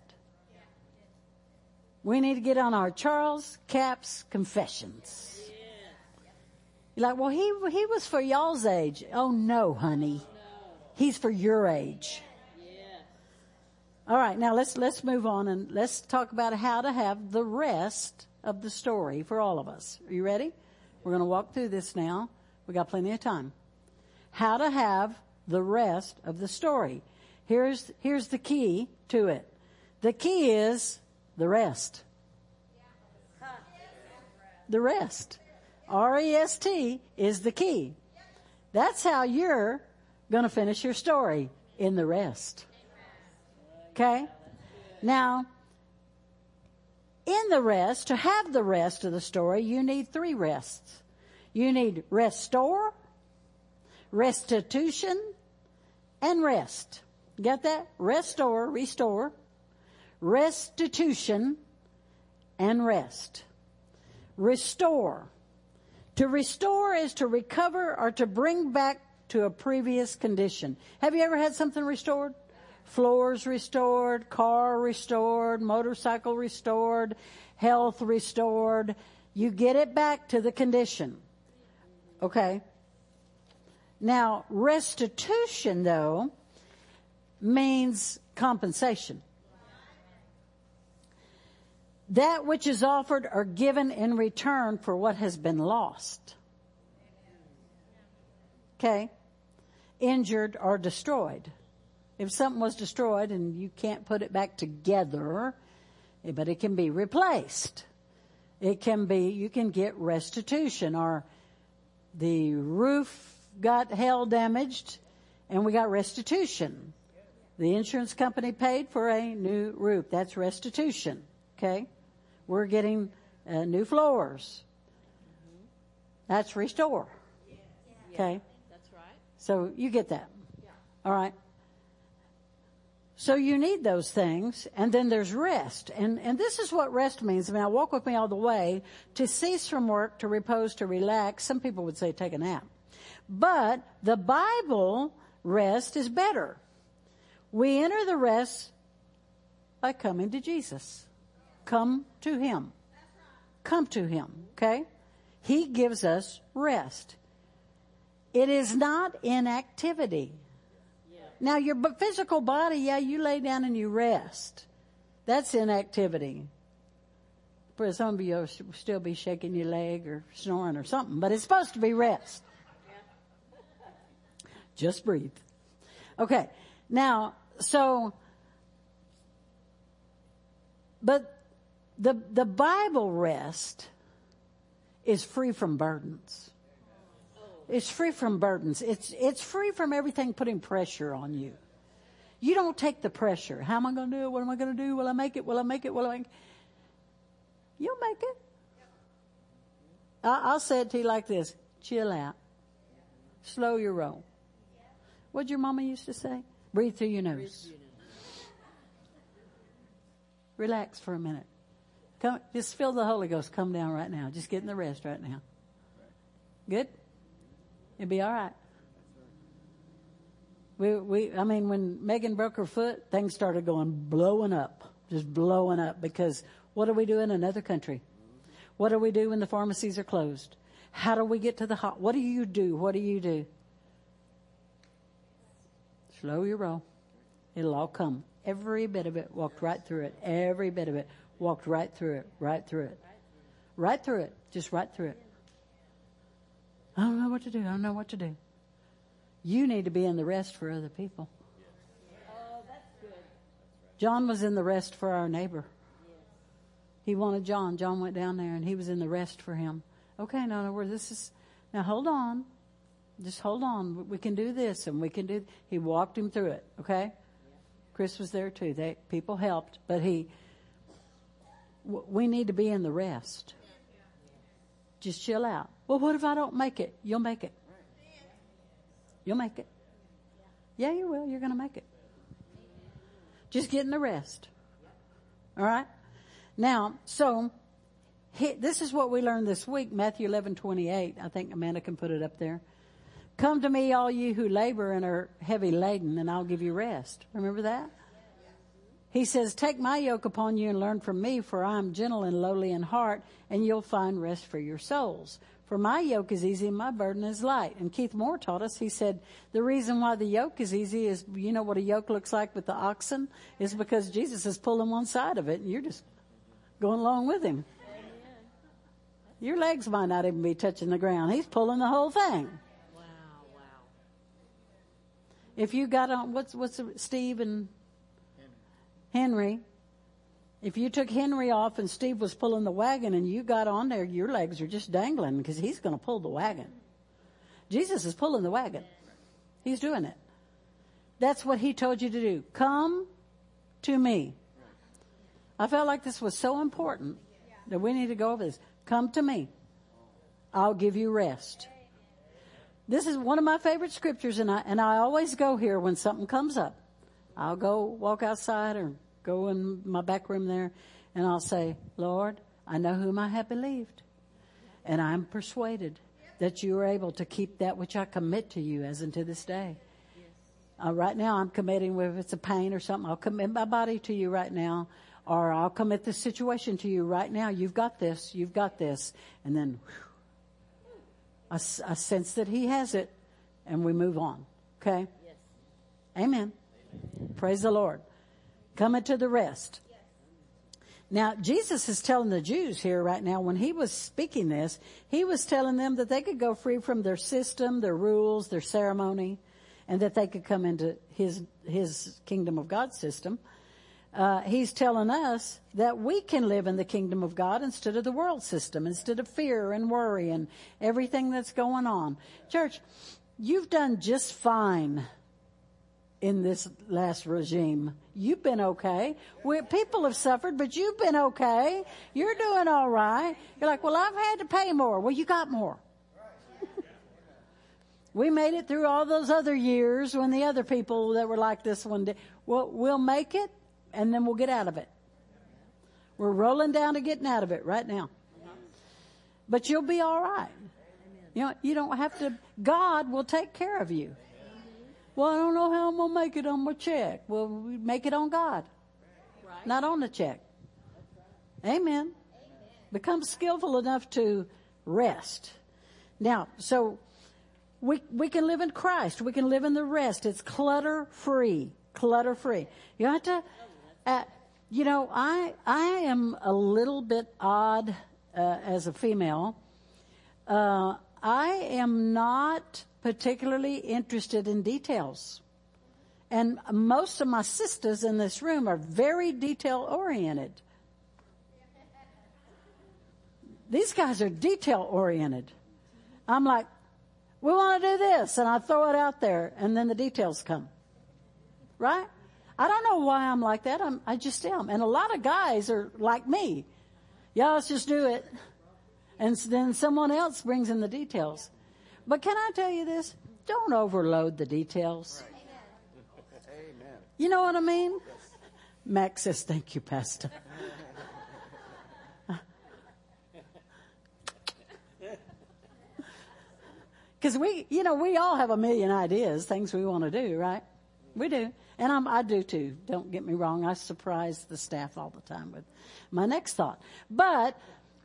A: We need to get on our Charles Capps confessions. You're like, well, he was for y'all's age. Oh, no, honey. He's for your age. All right, now let's move on and let's talk about how to have the rest of the story for all of us. Are you ready? We're going to walk through this now. We got plenty of time. How to have the rest of the story. Here's the key to it. The key is the rest. The rest. R-E-S-T is the key. That's how you're going to finish your story, in the rest. Okay? Now, in the rest, to have the rest of the story, you need 3 rests. You need restore, restitution, and rest. Get that? Restore, restitution, and rest. Restore. To restore is to recover or to bring back to a previous condition. Have you ever had something restored? Floors restored, car restored, motorcycle restored, health restored. You get it back to the condition. Okay. Now, restitution, though, means compensation. That which is offered or given in return for what has been lost. Okay? Injured or destroyed. If something was destroyed and you can't put it back together, but it can be replaced. It can be, you can get restitution, or the roof got hail damaged and we got restitution. The insurance company paid for a new roof. That's restitution. Okay? We're getting new floors. That's restore. Okay?
B: That's right.
A: So you get that. All right? So you need those things, and then there's rest. And this is what rest means. I mean, walk with me all the way. To cease from work, to repose, to relax. Some people would say take a nap. But the Bible rest is better. We enter the rest by coming to Jesus. Come to Him. Come to Him, okay? He gives us rest. It is not inactivity. Now, your physical body, you lay down and you rest. That's inactivity. For some of you, will still be shaking your leg or snoring or something, but it's supposed to be rest. Just breathe. Okay. Now, but the Bible rest is free from burdens. It's free from burdens. It's free from everything putting pressure on you. You don't take the pressure. How am I going to do it? What am I going to do? Will I make it? Will I make it? Will I make it? You'll make it. I'll say it to you like this. Chill out. Slow your roll. What'd your mama used to say? Breathe through your nose. Relax for a minute. Come, just feel the Holy Ghost come down right now. Just get in the rest right now. Good? It'll be all right. I mean, when Megan broke her foot, things started blowing up, just blowing up. Because what do we do in another country? What do we do when the pharmacies are closed? How do we get to the what do you do? What do you do? Slow your roll. It'll all come. Every bit of it walked right through it. Every bit of it walked right through it. Right through it. Right through it. Just right through it. I don't know what to do. I don't know what to do. You need to be in the rest for other people.
B: Oh, that's good.
A: John was in the rest for our neighbor. He wanted John. John went down there and he was in the rest for him. Okay, now hold on. Just hold on. We can do this and we can do. He walked him through it. Okay. Chris was there too. People helped, but we need to be in the rest. Just chill out. Well, what if I don't make it? You'll make it. You'll make it. Yeah, you will. You're going to make it. Just get in the rest. All right? Now, so this is what we learned this week, Matthew 11:28. I think Amanda can put it up there. Come to me, all you who labor and are heavy laden, and I'll give you rest. Remember that? He says, take my yoke upon you and learn from me, for I am gentle and lowly in heart, and you'll find rest for your souls. For my yoke is easy and my burden is light. And Keith Moore taught us, he said, the reason why the yoke is easy is, you know what a yoke looks like with the oxen? Is because Jesus is pulling one side of it, and you're just going along with him. Your legs might not even be touching the ground. He's pulling the whole thing. If you got on, what's Steve and Henry, if you took Henry off and Steve was pulling the wagon and you got on there, your legs are just dangling because he's going to pull the wagon. Jesus is pulling the wagon. He's doing it. That's what he told you to do. Come to me. I felt like this was so important that we need to go over this. Come to me. I'll give you rest. This is one of my favorite scriptures, and I always go here when something comes up. I'll go walk outside or go in my back room there, and I'll say, Lord, I know whom I have believed, and I'm persuaded that you are able to keep that which I commit to you as unto this day. Right now I'm committing, if it's a pain or something, I'll commit my body to you right now, or I'll commit this situation to you right now. You've got this. And then I sense that he has it, and we move on. Okay?
B: Yes.
A: Amen. Praise the Lord. Coming to the rest. Now, Jesus is telling the Jews here right now, when he was speaking this, he was telling them that they could go free from their system, their rules, their ceremony, and that they could come into his kingdom of God system. He's telling us that we can live in the kingdom of God instead of the world system, instead of fear and worry and everything that's going on. Church, you've done just fine in this last regime. You've been okay. People have suffered, but you've been okay. You're doing all right. You're like, well, I've had to pay more. Well, you got more. We made it through all those other years when the other people that were like this one did. Well, we'll make it, and then we'll get out of it. We're rolling down to getting out of it right now. But you'll be all right. You know, you don't have to. God will take care of you. Well, I don't know how I'm going to make it on my check. Well, we make it on God, not on the check. Amen. Become skillful enough to rest. Now, so we can live in Christ. We can live in the rest. It's clutter-free. Clutter-free. You have to, I am a little bit odd as a female. I am not particularly interested in details. And most of my sisters in this room are very detail-oriented. These guys are detail-oriented. I'm like, we want to do this, and I throw it out there, and then the details come. Right? I don't know why I'm like that. I just am. And a lot of guys are like me. Yeah, let's just do it. And then someone else brings in the details. But can I tell you this? Don't overload the details.
C: Amen.
A: You know what I mean? Max says, thank you, Pastor. Because we all have a million ideas, things we want to do, right? We do. And I do too. Don't get me wrong. I surprise the staff all the time with my next thought. But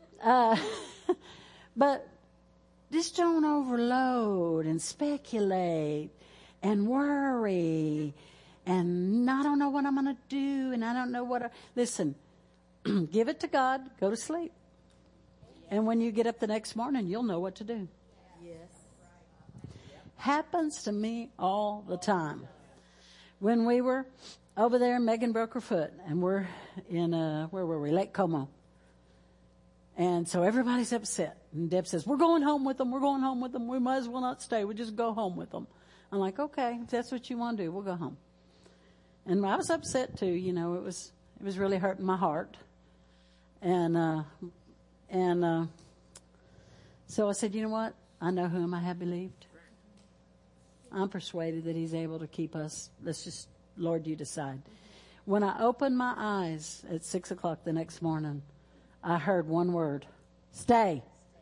A: just don't overload and speculate and worry and I don't know what I'm going to do and I don't know what. Listen, give it to God. Go to sleep. And when you get up the next morning, you'll know what to do.
B: Yes.
A: Happens to me all the time. When we were over there, Megan broke her foot, and we're in, where were we? Lake Como. And so everybody's upset. And Deb says, we're going home with them. We might as well not stay. We'll just go home with them. I'm like, okay, if that's what you want to do, we'll go home. And I was upset too. You know, it was really hurting my heart. And so I said, you know what? I know whom I have believed. I'm persuaded that he's able to keep us. Let's just, Lord, you decide. When I opened my eyes at 6 o'clock the next morning, I heard one word, stay.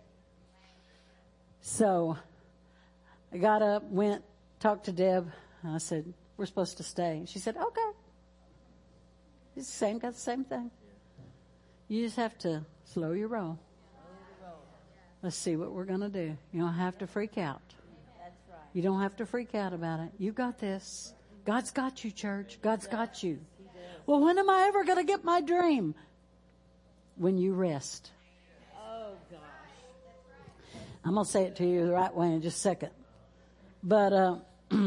A: So I got up, went, talked to Deb. I said, we're supposed to stay. She said, okay. It's the same, got the same thing. You just have to slow your roll. Let's see what we're going to do. You don't have to freak out. You don't have to freak out about it. You got this. God's got you, church. God's got you. Well, when am I ever going to get my dream? When you rest.
B: Oh, gosh.
A: I'm going to say it to you the right way in just a second. But,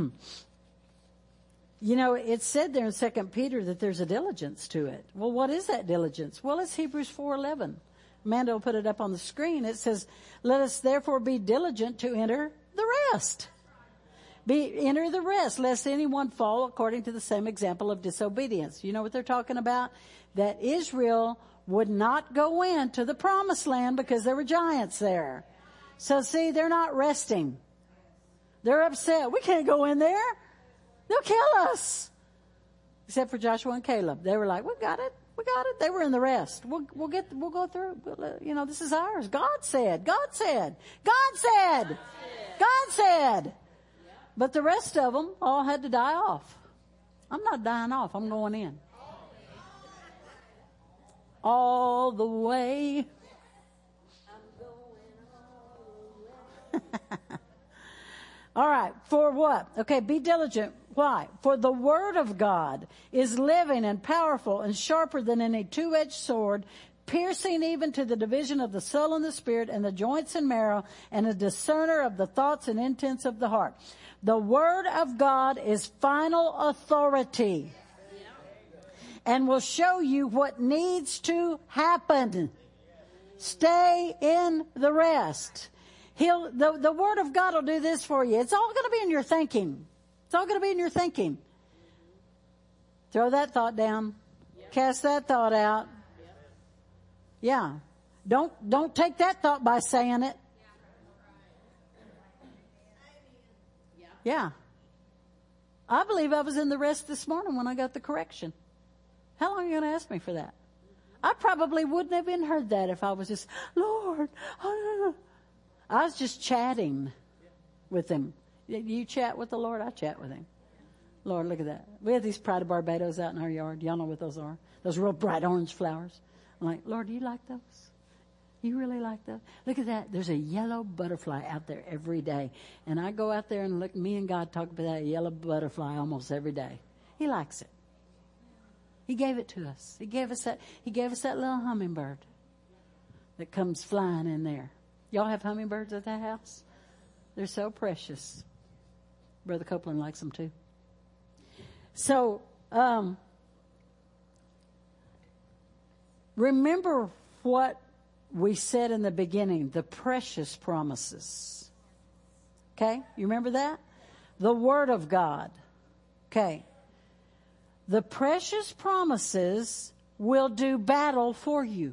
A: you know, it's said there in 2 Peter that there's a diligence to it. Well, what is that diligence? Well, it's Hebrews 4:11. Amanda will put it up on the screen. It says, let us therefore be diligent to enter the rest. Enter the rest, lest anyone fall according to the same example of disobedience. You know what they're talking about? That Israel would not go into the promised land because there were giants there. So see, they're not resting. They're upset. We can't go in there. They'll kill us. Except for Joshua and Caleb. They were like, we got it. We got it. They were in the rest. We'll go through. You know, this is ours. God said. But the rest of them all had to die off. I'm not dying off. I'm going in. All the way. All right. For what? Okay. Be diligent. Why? For the word of God is living and powerful and sharper than any two-edged sword, piercing even to the division of the soul and the spirit and the joints and marrow, and a discerner of the thoughts and intents of the heart. The word of God is final authority and will show you what needs to happen. Stay in the rest. The word of God will do this for you. It's all going to be in your thinking. It's all going to be in your thinking. Throw that thought down. Cast that thought out. Yeah. Don't take that thought by saying it. Yeah. I believe I was in the rest this morning when I got the correction. How long are you going to ask me for that? I probably wouldn't have even heard that if I was just, Lord. I was just chatting with him. You chat with the Lord, I chat with him. Lord, look at that. We have these Pride of Barbados out in our yard. Y'all know what those are? Those real bright orange flowers. I'm like, Lord, do you like those? You really like those? Look at that. There's a yellow butterfly out there every day. And I go out there and look, me and God talk about that yellow butterfly almost every day. He likes it. He gave it to us. He gave us that little hummingbird that comes flying in there. Y'all have hummingbirds at that house? They're so precious. Brother Copeland likes them too. So, remember what we said in the beginning, the precious promises. Okay? You remember that? The Word of God. Okay. The precious promises will do battle for you.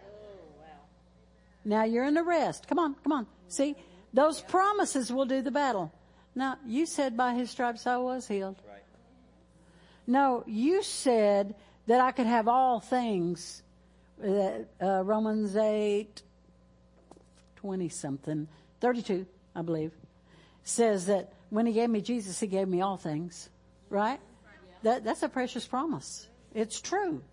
A: Now you're in the rest. Come on. See, those promises will do the battle. Now, you said by his stripes I was healed. Right. No, you said that I could have all things. Romans 8:20-something, 32, I believe, says that when he gave me Jesus, he gave me all things. Right? That's a precious promise. It's true.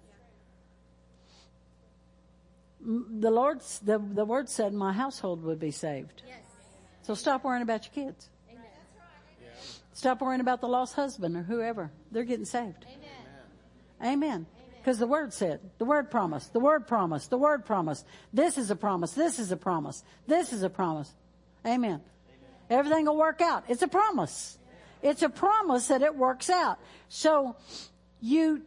A: The word said my household would be saved. Yes. So stop worrying about your kids. Amen. Stop worrying about the lost husband or whoever. They're getting saved. Amen. Because the word said, the word promised, the word promised, the word promised. This is a promise. This is a promise. This is a promise. Amen. Everything will work out. It's a promise. It's a promise that it works out. So you're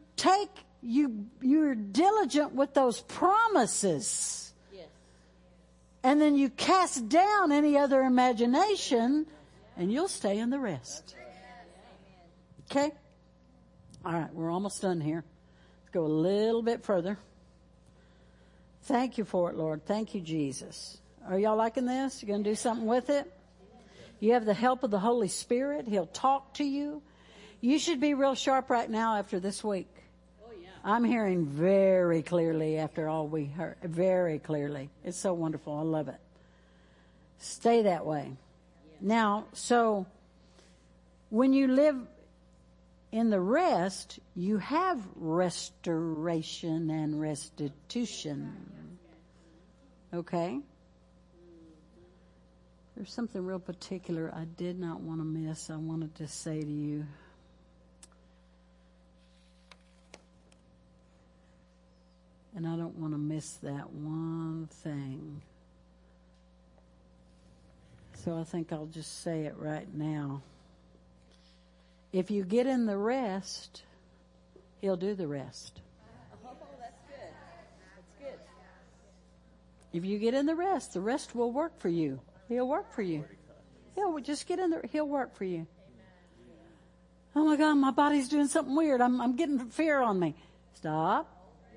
A: diligent with those promises. Yes. And then you cast down any other imagination and you'll stay in the rest. Okay? All right, we're almost done here. Let's go a little bit further. Thank you for it, Lord. Thank you, Jesus. Are y'all liking this? You going to do something with it? You have the help of the Holy Spirit. He'll talk to you. You should be real sharp right now after this week. I'm hearing very clearly after all we heard. Very clearly. It's so wonderful. I love it. Stay that way. Now, so when you live in the rest, you have restoration and restitution. Okay? There's something real particular I did not want to miss. I wanted to say to you. And I don't want to miss that one thing. So I think I'll just say it right now. If you get in the rest, He'll do the rest.
B: Oh, that's good. That's good.
A: If you get in the rest will work for you. He'll work for you. He'll just get in there. He'll work for you. Oh my God, my body's doing something weird. I'm getting fear on me. Stop.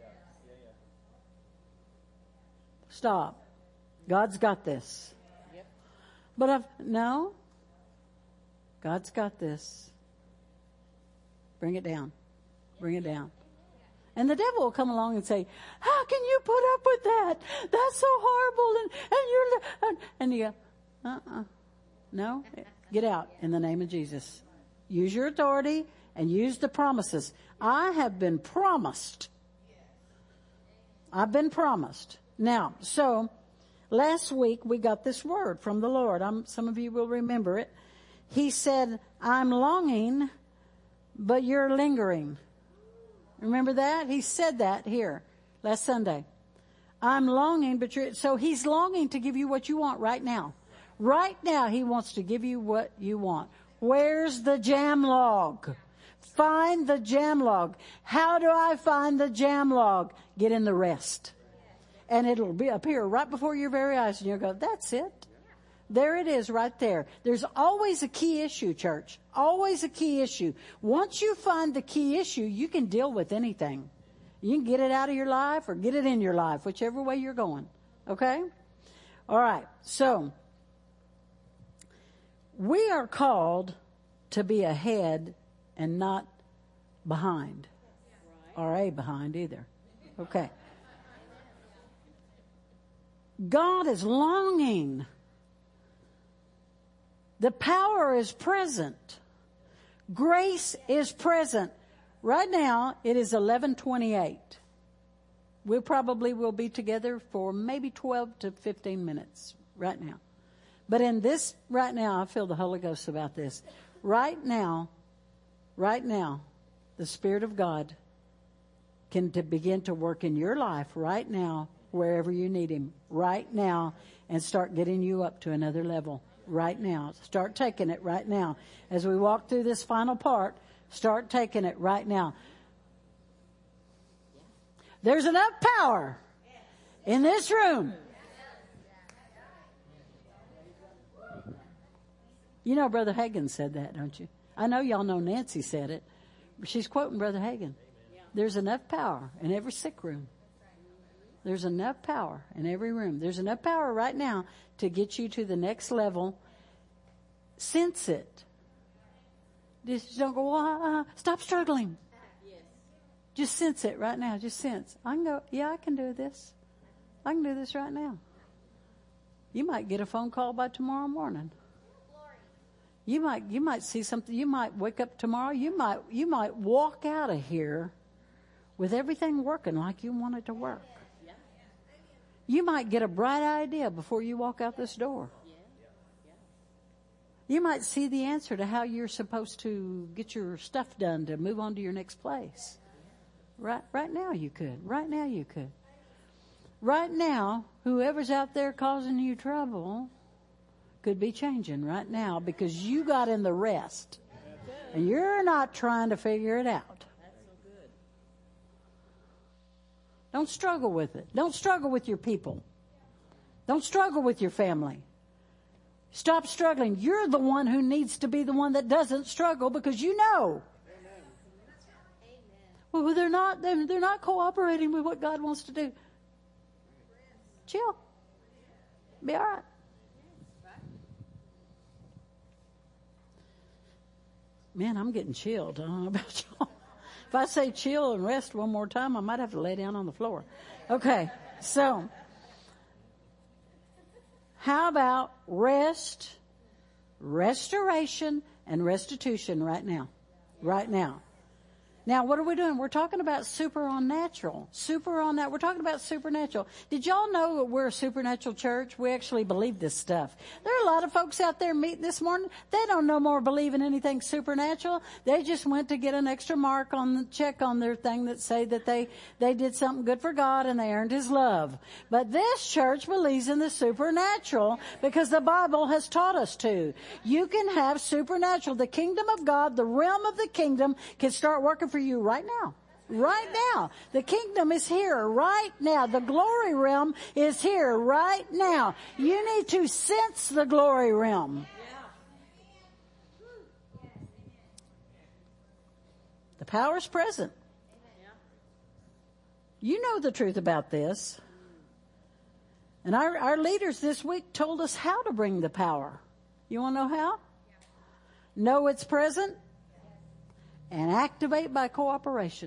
A: Stop. God's got this. But no. God's got this. Bring it down. Bring it down. And the devil will come along and say, how can you put up with that? That's so horrible. And you go, no, get out in the name of Jesus. Use your authority and use the promises. I have been promised. I've been promised. Now, so last week we got this word from the Lord. Some of you will remember it. He said, I'm longing, but you're lingering. Remember that? He said that here last Sunday. I'm longing, but so He's longing to give you what you want right now. Right now, He wants to give you what you want. Where's the jam log? Find the jam log. How do I find the jam log? Get in the rest. And it'll appear right before your very eyes, and you'll go, that's it. There it is right there. There's always a key issue, church. Always a key issue. Once you find the key issue, you can deal with anything. You can get it out of your life or get it in your life, whichever way you're going. Okay? All right. So, we are called to be ahead and not behind. Or a behind either. Okay. God is longing. The power is present. Grace is present. Right now, it is 11:28. We probably will be together for maybe 12 to 15 minutes right now. But in this, right now, I feel the Holy Ghost about this. Right now, the Spirit of God can begin to work in your life right now, wherever you need Him, right now, and start getting you up to another level. Right now. Start taking it right now. As we walk through this final part, start taking it right now. There's enough power in this room. You know Brother Hagin said that, don't you? I know y'all know Nancy said it. But she's quoting Brother Hagin. There's enough power in every sick room. There's enough power in every room. There's enough power right now to get you to the next level. Sense it. Just don't go, stop struggling. Just sense it right now. Just sense. I can do this. I can do this right now. You might get a phone call by tomorrow morning. You might see something. You might wake up tomorrow. You might walk out of here with everything working like you want it to work. You might get a bright idea before you walk out this door. You might see the answer to how you're supposed to get your stuff done to move on to your next place. Right now you could. Right now you could. Right now, whoever's out there causing you trouble could be changing right now because you got in the rest. And you're not trying to figure it out. Don't struggle with it. Don't struggle with your people. Don't struggle with your family. Stop struggling. You're the one who needs to be the one that doesn't struggle because you know. Well, they're not cooperating with what God wants to do. Chill. Be all right. Man, I'm getting chilled. I don't know about y'all. If I say chill and rest one more time, I might have to lay down on the floor. Okay, so how about rest, restoration, and restitution right now? Right now. Now, what are we doing? We're talking about supernatural. We're talking about supernatural. Did y'all know that we're a supernatural church? We actually believe this stuff. There are a lot of folks out there meeting this morning. They don't no more believe in anything supernatural. They just went to get an extra mark on the check on their thing that say that they did something good for God and they earned His love. But this church believes in the supernatural because the Bible has taught us to. You can have supernatural. The kingdom of God, the realm of the kingdom can start working for you right now. Right now. The kingdom is here right now. The glory realm is here right now. You need to sense the glory realm. The power is present. You know the truth about this. And our leaders this week told us how to bring the power. You want to know how? Know it's present. And activate by cooperation.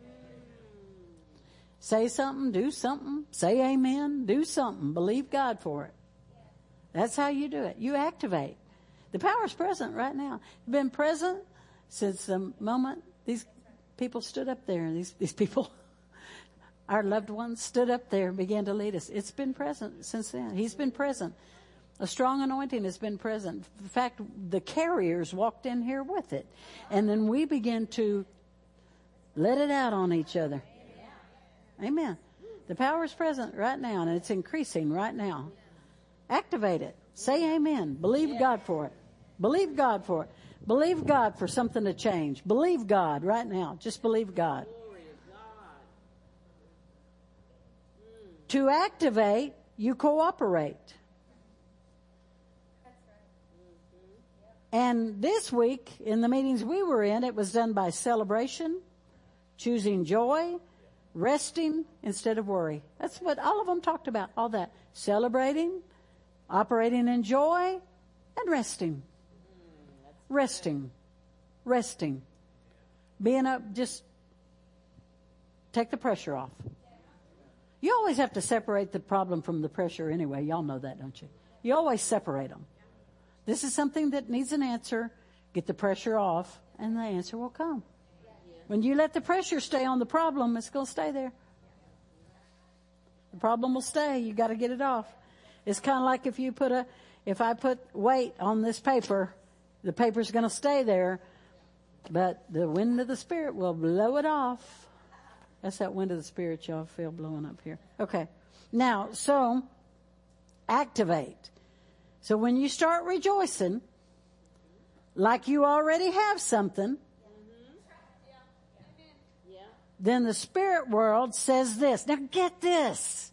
A: Say something, do something, say amen, do something, believe God for it. That's how you do it. You activate. The power is present right now. It's been present since the moment these people stood up there. These people, our loved ones, stood up there and began to lead us. It's been present since then. He's been present. A strong anointing has been present. In fact, the carriers walked in here with it. And then we began to let it out on each other. Amen. The power is present right now, and it's increasing right now. Activate it. Say amen. Believe God for it. Believe God for it. Believe God for something to change. Believe God right now. Just believe God. To activate, you cooperate. And this week, in the meetings we were in, it was done by celebration, choosing joy, resting instead of worry. That's what all of them talked about, all that. Celebrating, operating in joy, and resting. Resting. Being up, just take the pressure off. You always have to separate the problem from the pressure anyway. Y'all know that, don't you? You always separate them. This is something that needs an answer. Get the pressure off, and the answer will come. When you let the pressure stay on the problem, it's going to stay there. The problem will stay. You got to get it off. It's kind of like if I put weight on this paper, the paper's going to stay there, but the wind of the Spirit will blow it off. That's that wind of the Spirit y'all feel blowing up here. Okay. Now, so activate. So when you start rejoicing, like you already have something, then the spirit world says this. Now get this.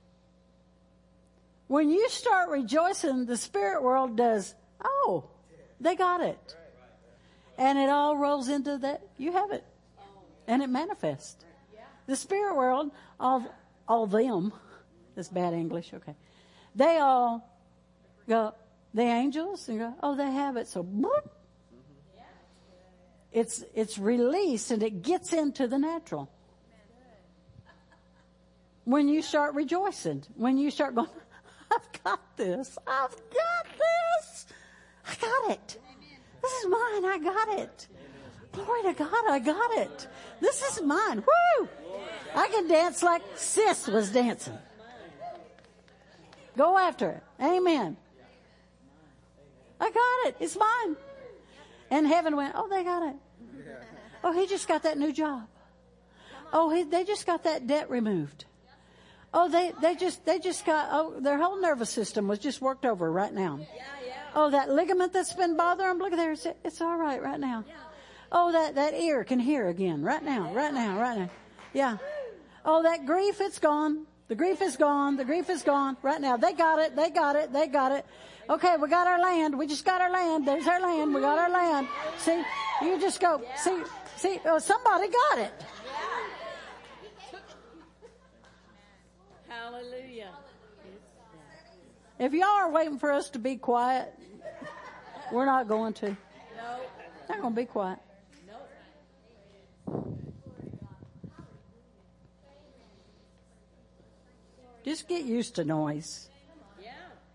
A: When you start rejoicing, the spirit world does, oh, they got it. And it all rolls into that. You have it. And it manifests. The spirit world, all them, that's bad English, okay. They all go, the angels, and go, oh, they have it. So, boop. It's released and it gets into the natural. When you start rejoicing, when you start going, I've got this. I got it. This is mine. I got it. Glory to God. I got it. This is mine. Woo! I can dance like Sis was dancing. Go after it. Amen. I got it. It's mine. And heaven went, oh, they got it. Oh, he just got that new job. Oh, they just got that debt removed. Oh, they just got, oh, their whole nervous system was just worked over right now. Oh, that ligament that's been bothering them, look at there, it's all right right now. Oh, that ear can hear again right now. Yeah. Oh, that grief, it's gone. The grief is gone. Right now. They got it. Okay, we got our land. We just got our land. There's our land. We got our land. See, you just go. See, somebody got it.
B: Hallelujah.
A: If y'all are waiting for us to be quiet, we're not going to.
B: No.
A: Not going to be quiet.
B: Nope.
A: Just get used to noise.
B: Yeah.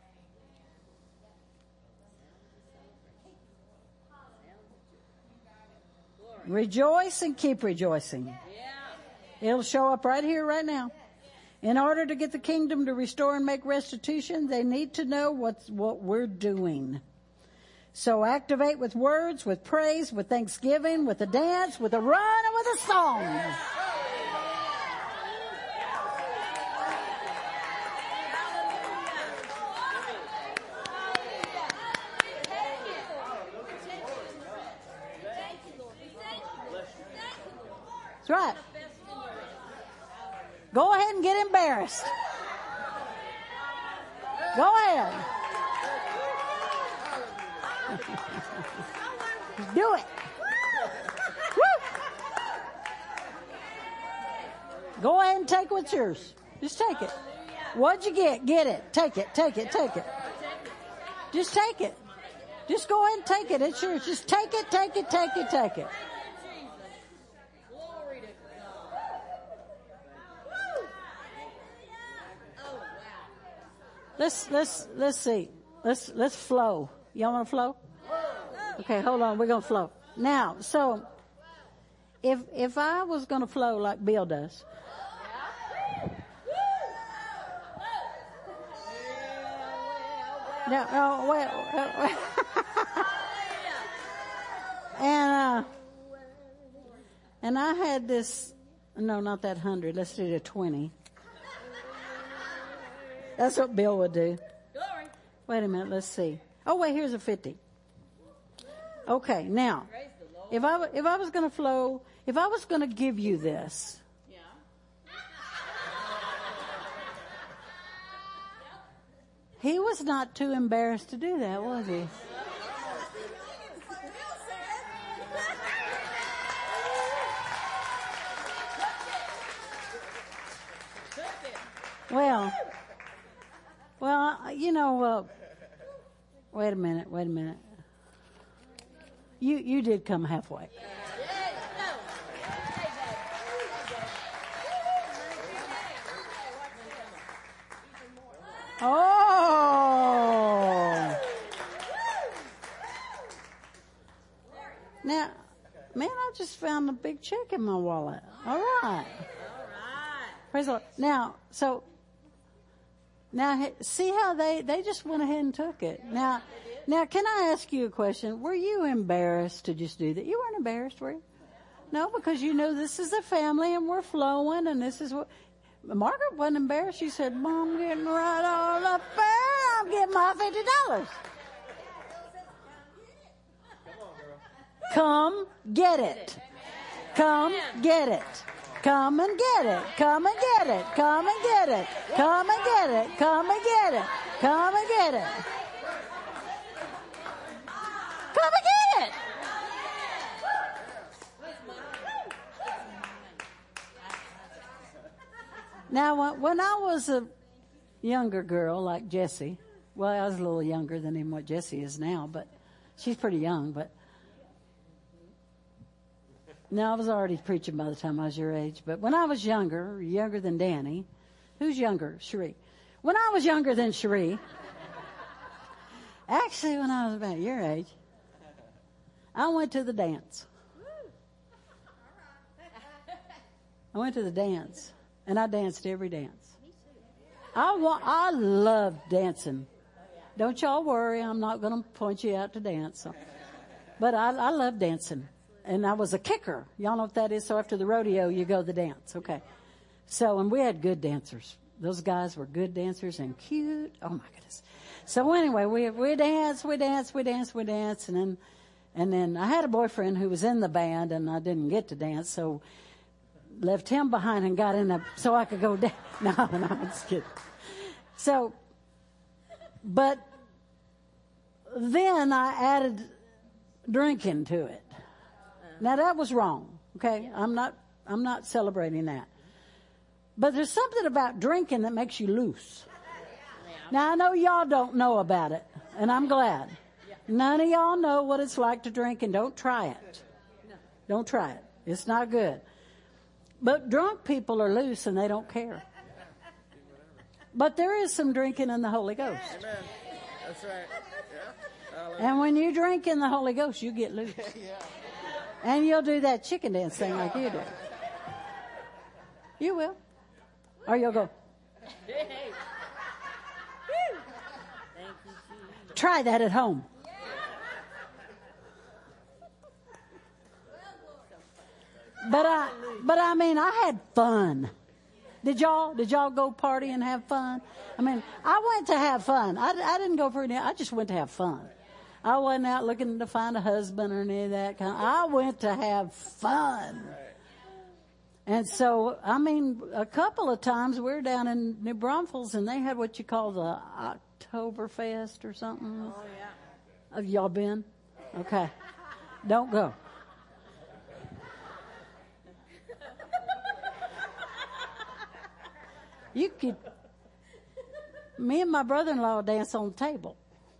A: Rejoice and keep rejoicing.
B: Yeah.
A: It'll show up right here, right now. In order to get the kingdom to restore and make restitution, they need to know what we're doing. So activate with words, with praise, with thanksgiving, with a dance, with a run, and with a song. That's right. Go ahead and get embarrassed. Go ahead. Do it. Woo. Go ahead and take what's yours. Just take it. What'd you get? Get it. Take it. Take it. Take it. Just take it. Just go ahead and take it. It's yours. Just take it. Take it. Take it. Take it.
B: Glory to God.
A: Let's see. Let's flow. Y'all want to flow? Okay, hold on. We're going to flow. Now, so if I was going to flow like Bill does. No, oh, well. And I had this, no, not that 100. Let's do the 20. That's what Bill would do.
B: Glory.
A: Wait a minute, let's see. Oh, wait, here's a 50. Okay, now,
B: Praise the Lord.
A: if I was going to flow, if I was going to give you this,
B: Yeah.
A: he was not too embarrassed to do that, was he? Well, you know, wait a minute. You did come halfway. Oh! Now, man, I just found a big check in my wallet. All right. Praise the Lord. Now, see how they just went ahead and took it. Now, can I ask you a question? Were you embarrassed to just do that? You weren't embarrassed, were you? No, because you know this is a family and we're flowing and this is what... Margaret wasn't embarrassed. She said, Mom, getting right all up there. I'm getting my $50. Come get it. Come get it. Come and get it. Come and get it. Come and get it. Come and get it. Come and get it. Come and get it. Come and get it. Now, when I was a younger girl like Jessie, well, I was a little younger than even what Jessie is now, but she's pretty young, but no, I was already preaching by the time I was your age. But when I was younger than Danny, who's younger? Cherie. When I was younger than Cherie, actually when I was about your age, I went to the dance. I went to the dance, and I danced every dance. I love dancing. Don't y'all worry, I'm not going to point you out to dance. But I love dancing. And I was a kicker. Y'all know what that is? So after the rodeo, you go to the dance. Okay. So, and we had good dancers. Those guys were good dancers and cute. Oh my goodness. So anyway, we danced. And then I had a boyfriend who was in the band and I didn't get to dance. So left him behind and got in so I could go dance. No, I'm just kidding. So, but then I added drinking to it. Now that was wrong, okay? I'm not celebrating that. But there's something about drinking that makes you loose. Now I know y'all don't know about it, and I'm glad. None of y'all know what it's like to drink, and don't try it. Don't try it. It's not good. But drunk people are loose and they don't care. But there is some drinking in the Holy Ghost.
C: Amen. That's right. Yeah.
A: And when you drink in the Holy Ghost, you get loose.
C: Yeah.
A: And you'll do that chicken dance thing like you do. You will. Or you'll go. Try that at home. But I mean, I had fun. Did y'all go party and have fun? I mean, I went to have fun. I didn't go for any, I just went to have fun. I wasn't out looking to find a husband or any of that kind. I went to have fun. And so, I mean, a couple of times we were down in New Braunfels and they had what you call the Oktoberfest or something.
B: Oh, yeah.
A: Have y'all been? Okay. Don't go. You could, me and my brother-in-law dance on the table.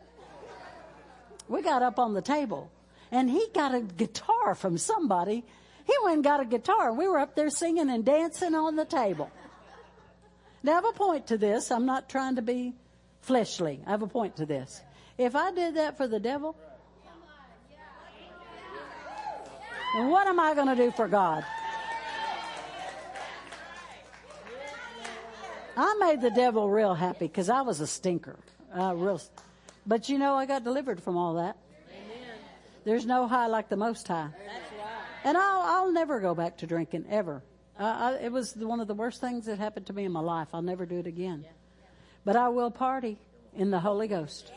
A: We got up on the table and he got a guitar from somebody. He went and got a guitar. We were up there singing and dancing on the table. Now I have a point to this. I'm not trying to be fleshly. I have a point to this. If I did that for the devil, then what am I going to do for God? I made the devil real happy because I was a stinker. But you know, I got delivered from all that.
B: Amen.
A: There's no high like the Most High.
B: That's right.
A: And I'll never go back to drinking, ever. It was one of the worst things that happened to me in my life. I'll never do it again. But I will party in the Holy Ghost.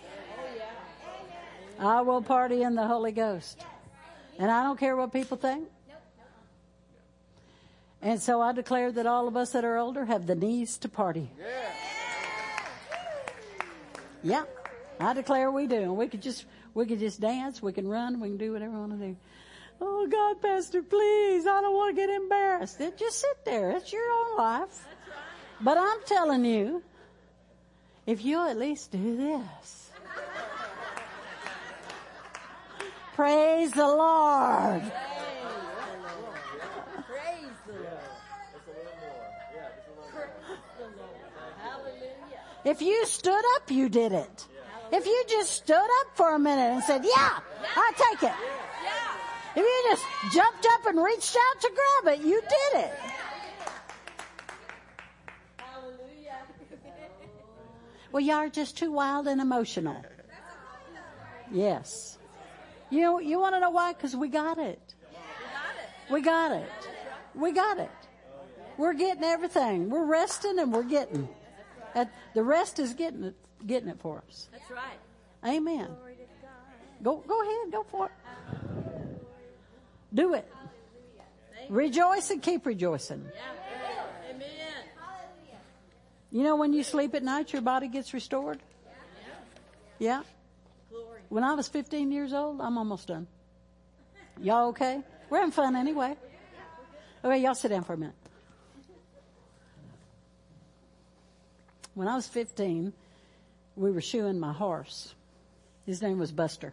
A: I will party in the Holy Ghost. And I don't care what people think. And so I declare that all of us that are older have the knees to party. Yeah, I declare we do. And we could just dance, we can run, we can do whatever we want to do. Oh God, Pastor, please, I don't want to get embarrassed. Just sit there. It's your own life. But I'm telling you, if you'll at least do this. Praise the Lord. If you stood up, you did it. If you just stood up for a minute and said, yeah, I'll take it. If you just jumped up and reached out to grab it, you did it. Well, y'all are just too wild and emotional. Yes. You want to know why? Because we got it. We got it. We got it. We're getting everything. We're resting and we're getting. The rest is getting it for us.
B: That's right.
A: Amen. Go ahead, go for it. Do it. Rejoice and keep rejoicing.
B: Yeah. Amen.
A: You know, when you sleep at night, your body gets restored. Yeah.
B: Glory.
A: When I was 15 years old, I'm almost done. Y'all okay? We're having fun anyway. Okay, y'all sit down for a minute. When I was 15, we were shoeing my horse. His name was Buster.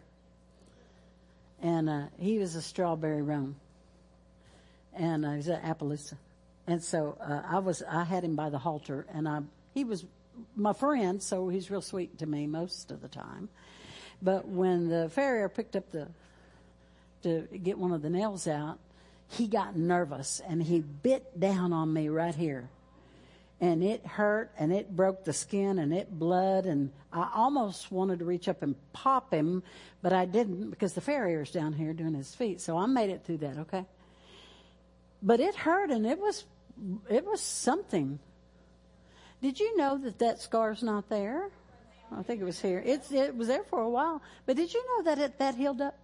A: And he was a strawberry roan. And he was at Appaloosa. And so I had him by the halter, and he was my friend, so he's real sweet to me most of the time. But when the farrier picked up to get one of the nails out, he got nervous, and he bit down on me right here. And it hurt, and it broke the skin, and it bled, and I almost wanted to reach up and pop him, but I didn't because the farrier's down here doing his feet, so I made it through that, okay? But it hurt, and it was something. Did you know that scar's not there? I think it was here. It was there for a while, but did you know that that healed up?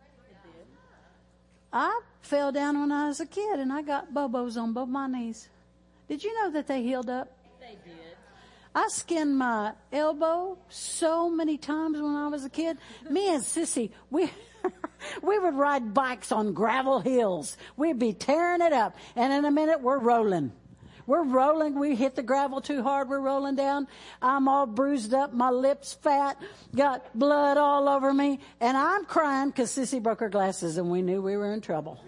A: I fell down when I was a kid, and I got bobos on both my knees. Did you know that they healed up?
B: They did.
A: I skinned my elbow so many times when I was a kid. Me and Sissy, we would ride bikes on gravel hills. We'd be tearing it up. And in a minute, we're rolling. We're rolling. We hit the gravel too hard. We're rolling down. I'm all bruised up. My lips fat. Got blood all over me. And I'm crying because Sissy broke her glasses and we knew we were in trouble.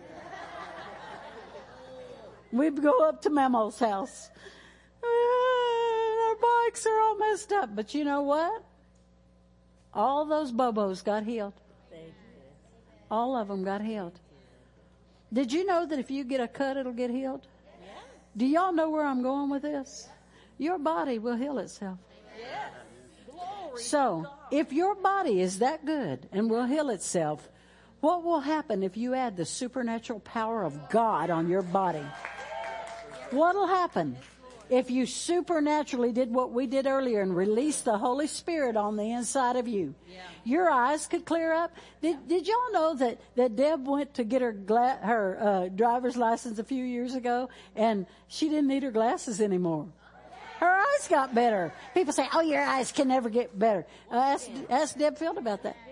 A: We'd go up to Memo's house. I bikes are all messed up. But you know what? All those bobos got healed. All of them got healed. Did you know that if you get a cut, it'll get healed? Do y'all know where I'm going with this? Your body will heal itself. So, if your body is that good and will heal itself, what will happen if you add the supernatural power of God on your body? What will happen if you supernaturally did what we did earlier and released the Holy Spirit on the inside of you? Your eyes could clear up. Did y'all know that Deb went to get her driver's license a few years ago and she didn't need her glasses anymore? Her eyes got better. People say, oh, your eyes can never get better. Ask Deb Field about that.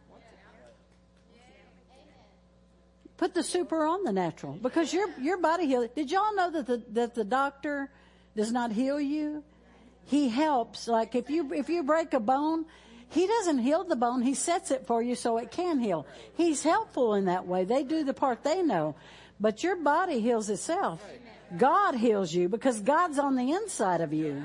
A: Put the super on the natural because your body heals. Did y'all know that the doctor does not heal you? He helps. Like if you break a bone, he doesn't heal the bone. He sets it for you so it can heal. He's helpful in that way. They do the part they know. But your body heals itself. God heals you because God's on the inside of you.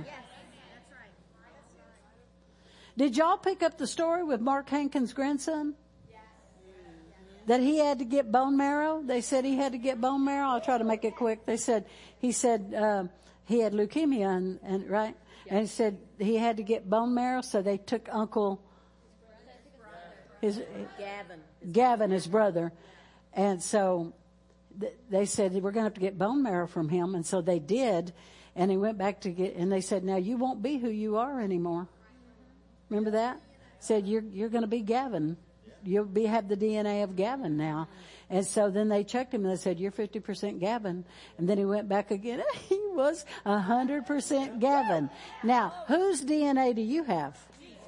A: Did y'all pick up the story with Mark Hankins' grandson? That he had to get bone marrow? They said he had to get bone marrow. I'll try to make it quick. He said he had leukemia and right? And he said he had to get bone marrow, so they took Gavin, his brother. And so they said, we're going to have to get bone marrow from him. And so they did. And he went back and they said, now you won't be who you are anymore. Remember that? Said, you're going to be Gavin. You'll have the DNA of Gavin now. And so then they checked him and they said, you're 50% Gavin. And then he went back again. He was 100% Gavin. Now, whose DNA do you have?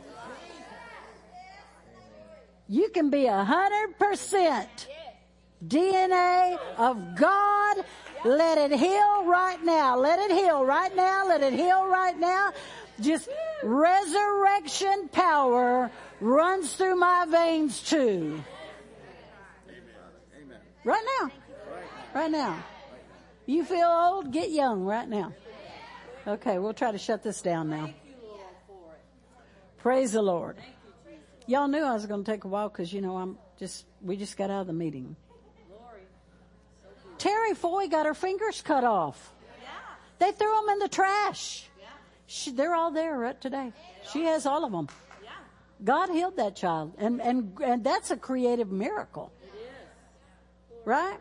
A: You can be 100% DNA of God. Let it heal right now. Let it heal right now. Let it heal right now. Just resurrection power runs through my veins too. Amen. Right now. Right now. You feel old? Get young right now. Okay, we'll try to shut this down now. Praise the Lord. Y'all knew I was going to take a while because, we just got out of the meeting. Terry Foy got her fingers cut off. They threw them in the trash. They're all there right today. She has all of them. God healed that child. And that's a creative miracle. Right?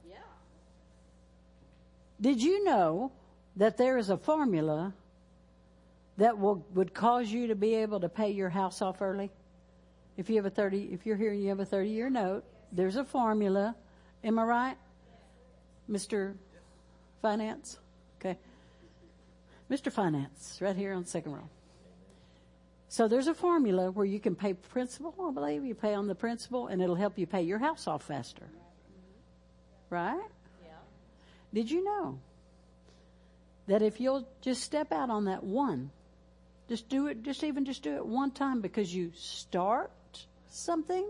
A: Did you know that there is a formula that would cause you to be able to pay your house off early? If you're here and you have a 30-year note, there's a formula. Am I right? Mr. Finance? Okay. Mr. Finance, right here on the second row. So there's a formula where you can pay principal, I believe. You pay on the principal, and it'll help you pay your house off faster. Right? Yeah. Did you know that if you'll just step out on that one, just do it one time because you start something?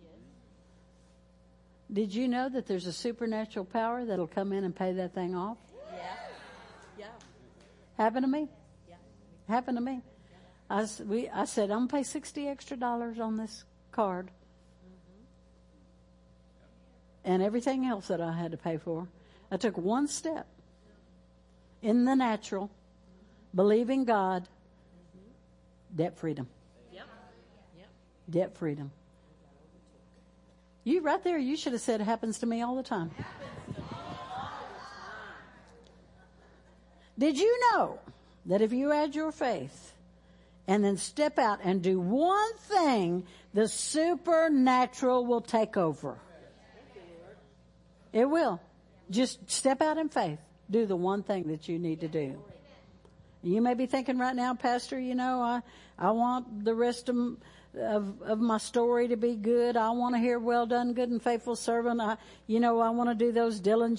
A: Did you know that there's a supernatural power that'll come in and pay that thing off? Yeah. Happened to me. Yeah. Happened to me. I said, I'm going to pay $60 extra on this card. And everything else that I had to pay for. I took one step in the natural, believing God, debt freedom. Yep. Debt freedom. You right there, you should have said it happens to me all the time. Did you know that if you add your faith and then step out and do one thing, the supernatural will take over? It will. Just step out in faith. Do the one thing that you need to do. You may be thinking right now, Pastor, I want the rest of my story to be good. I want to hear, well done, good and faithful servant. I want to do those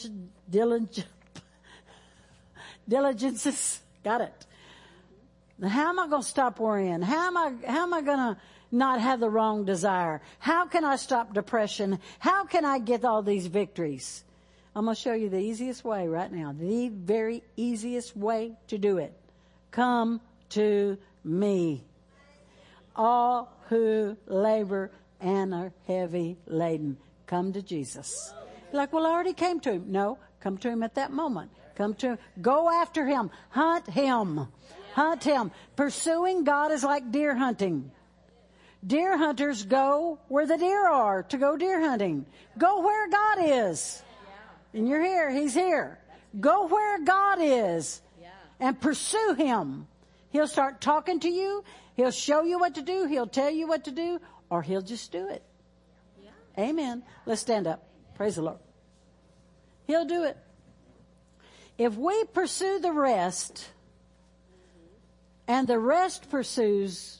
A: diligences. Got it. How am I going to stop worrying? How am I going to not have the wrong desire? How can I stop depression? How can I get all these victories? I'm going to show you the easiest way right now. The very easiest way to do it. Come to me. All who labor and are heavy laden, come to Jesus. You're like, well, I already came to him. No, come to him at that moment. Come to him. Go after him. Hunt him. Hunt him. Pursuing God is like deer hunting. Deer hunters go where the deer are to go deer hunting. Go where God is. And you're here. He's here. Go where God is and pursue him. He'll start talking to you. He'll show you what to do. He'll tell you what to do, or he'll just do it. Amen. Let's stand up. Praise the Lord. He'll do it. If we pursue the rest, and the rest pursues,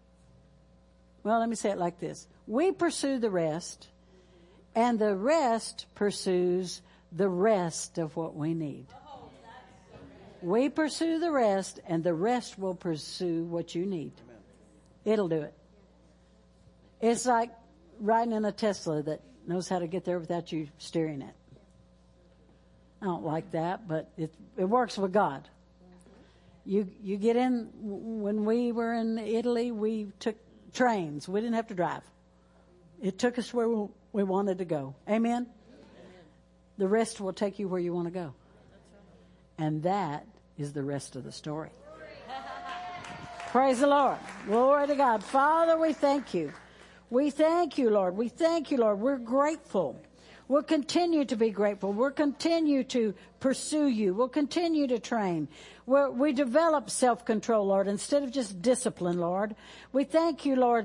A: well, let me say it like this. We pursue the rest, and the rest pursues the rest of what we need. We pursue the rest, and the rest will pursue what you need. It'll do it. It's like riding in a Tesla that knows how to get there without you steering it. I don't like that, but it works with God. You get in. When we were in Italy, we took trains. We didn't have to drive. It took us where we wanted to go. Amen? The rest will take you where you want to go. And that is the rest of the story. Praise the Lord. Glory to God. Father, we thank you. We thank you, Lord. We thank you, Lord. We're grateful. We'll continue to be grateful. We'll continue to pursue you. We'll continue to train. We develop self-control, Lord, instead of just discipline, Lord. We thank you, Lord,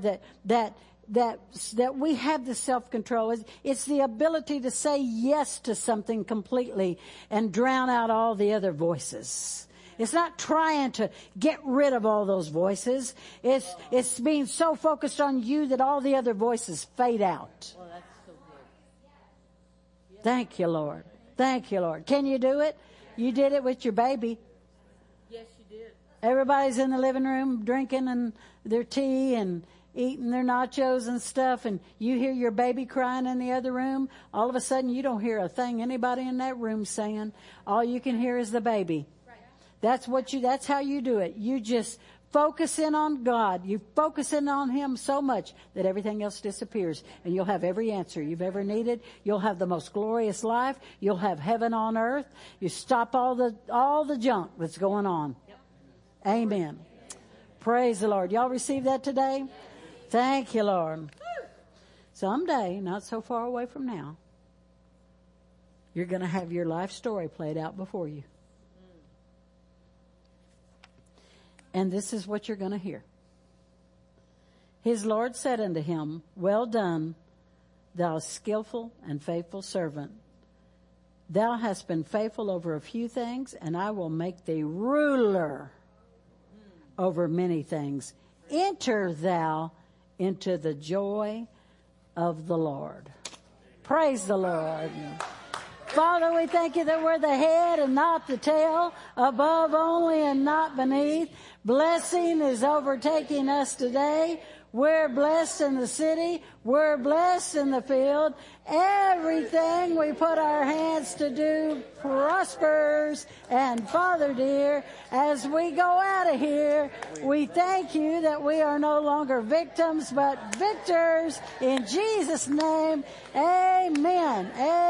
A: that we have the self-control. It's the ability to say yes to something completely and drown out all the other voices. It's not trying to get rid of all those voices. It's being so focused on you that all the other voices fade out.
B: Well, that's so good.
A: Thank you, Lord. Thank you, Lord. Can you do it? You did it with your baby.
B: Yes, you did.
A: Everybody's in the living room drinking and their tea and eating their nachos and stuff, and you hear your baby crying in the other room. All of a sudden, you don't hear a thing anybody in that room saying. All you can hear is the baby. That's how you do it. You just focus in on God. You focus in on him so much that everything else disappears, and you'll have every answer you've ever needed. You'll have the most glorious life. You'll have heaven on earth. You stop all the junk that's going on.
B: Yep.
A: Amen. Praise the Lord. Y'all receive that today? Thank you, Lord. Someday, not so far away from now, you're going to have your life story played out before you. And this is what you're going to hear. His Lord said unto him, Well done, thou skillful and faithful servant. Thou hast been faithful over a few things, and I will make thee ruler over many things. Enter thou into the joy of the Lord. Praise the Lord. Father, we thank you that we're the head and not the tail, above only and not beneath. Blessing is overtaking us today. We're blessed in the city. We're blessed in the field. Everything we put our hands to do prospers. And Father dear, as we go out of here, we thank you that we are no longer victims, but victors. In Jesus' name, amen.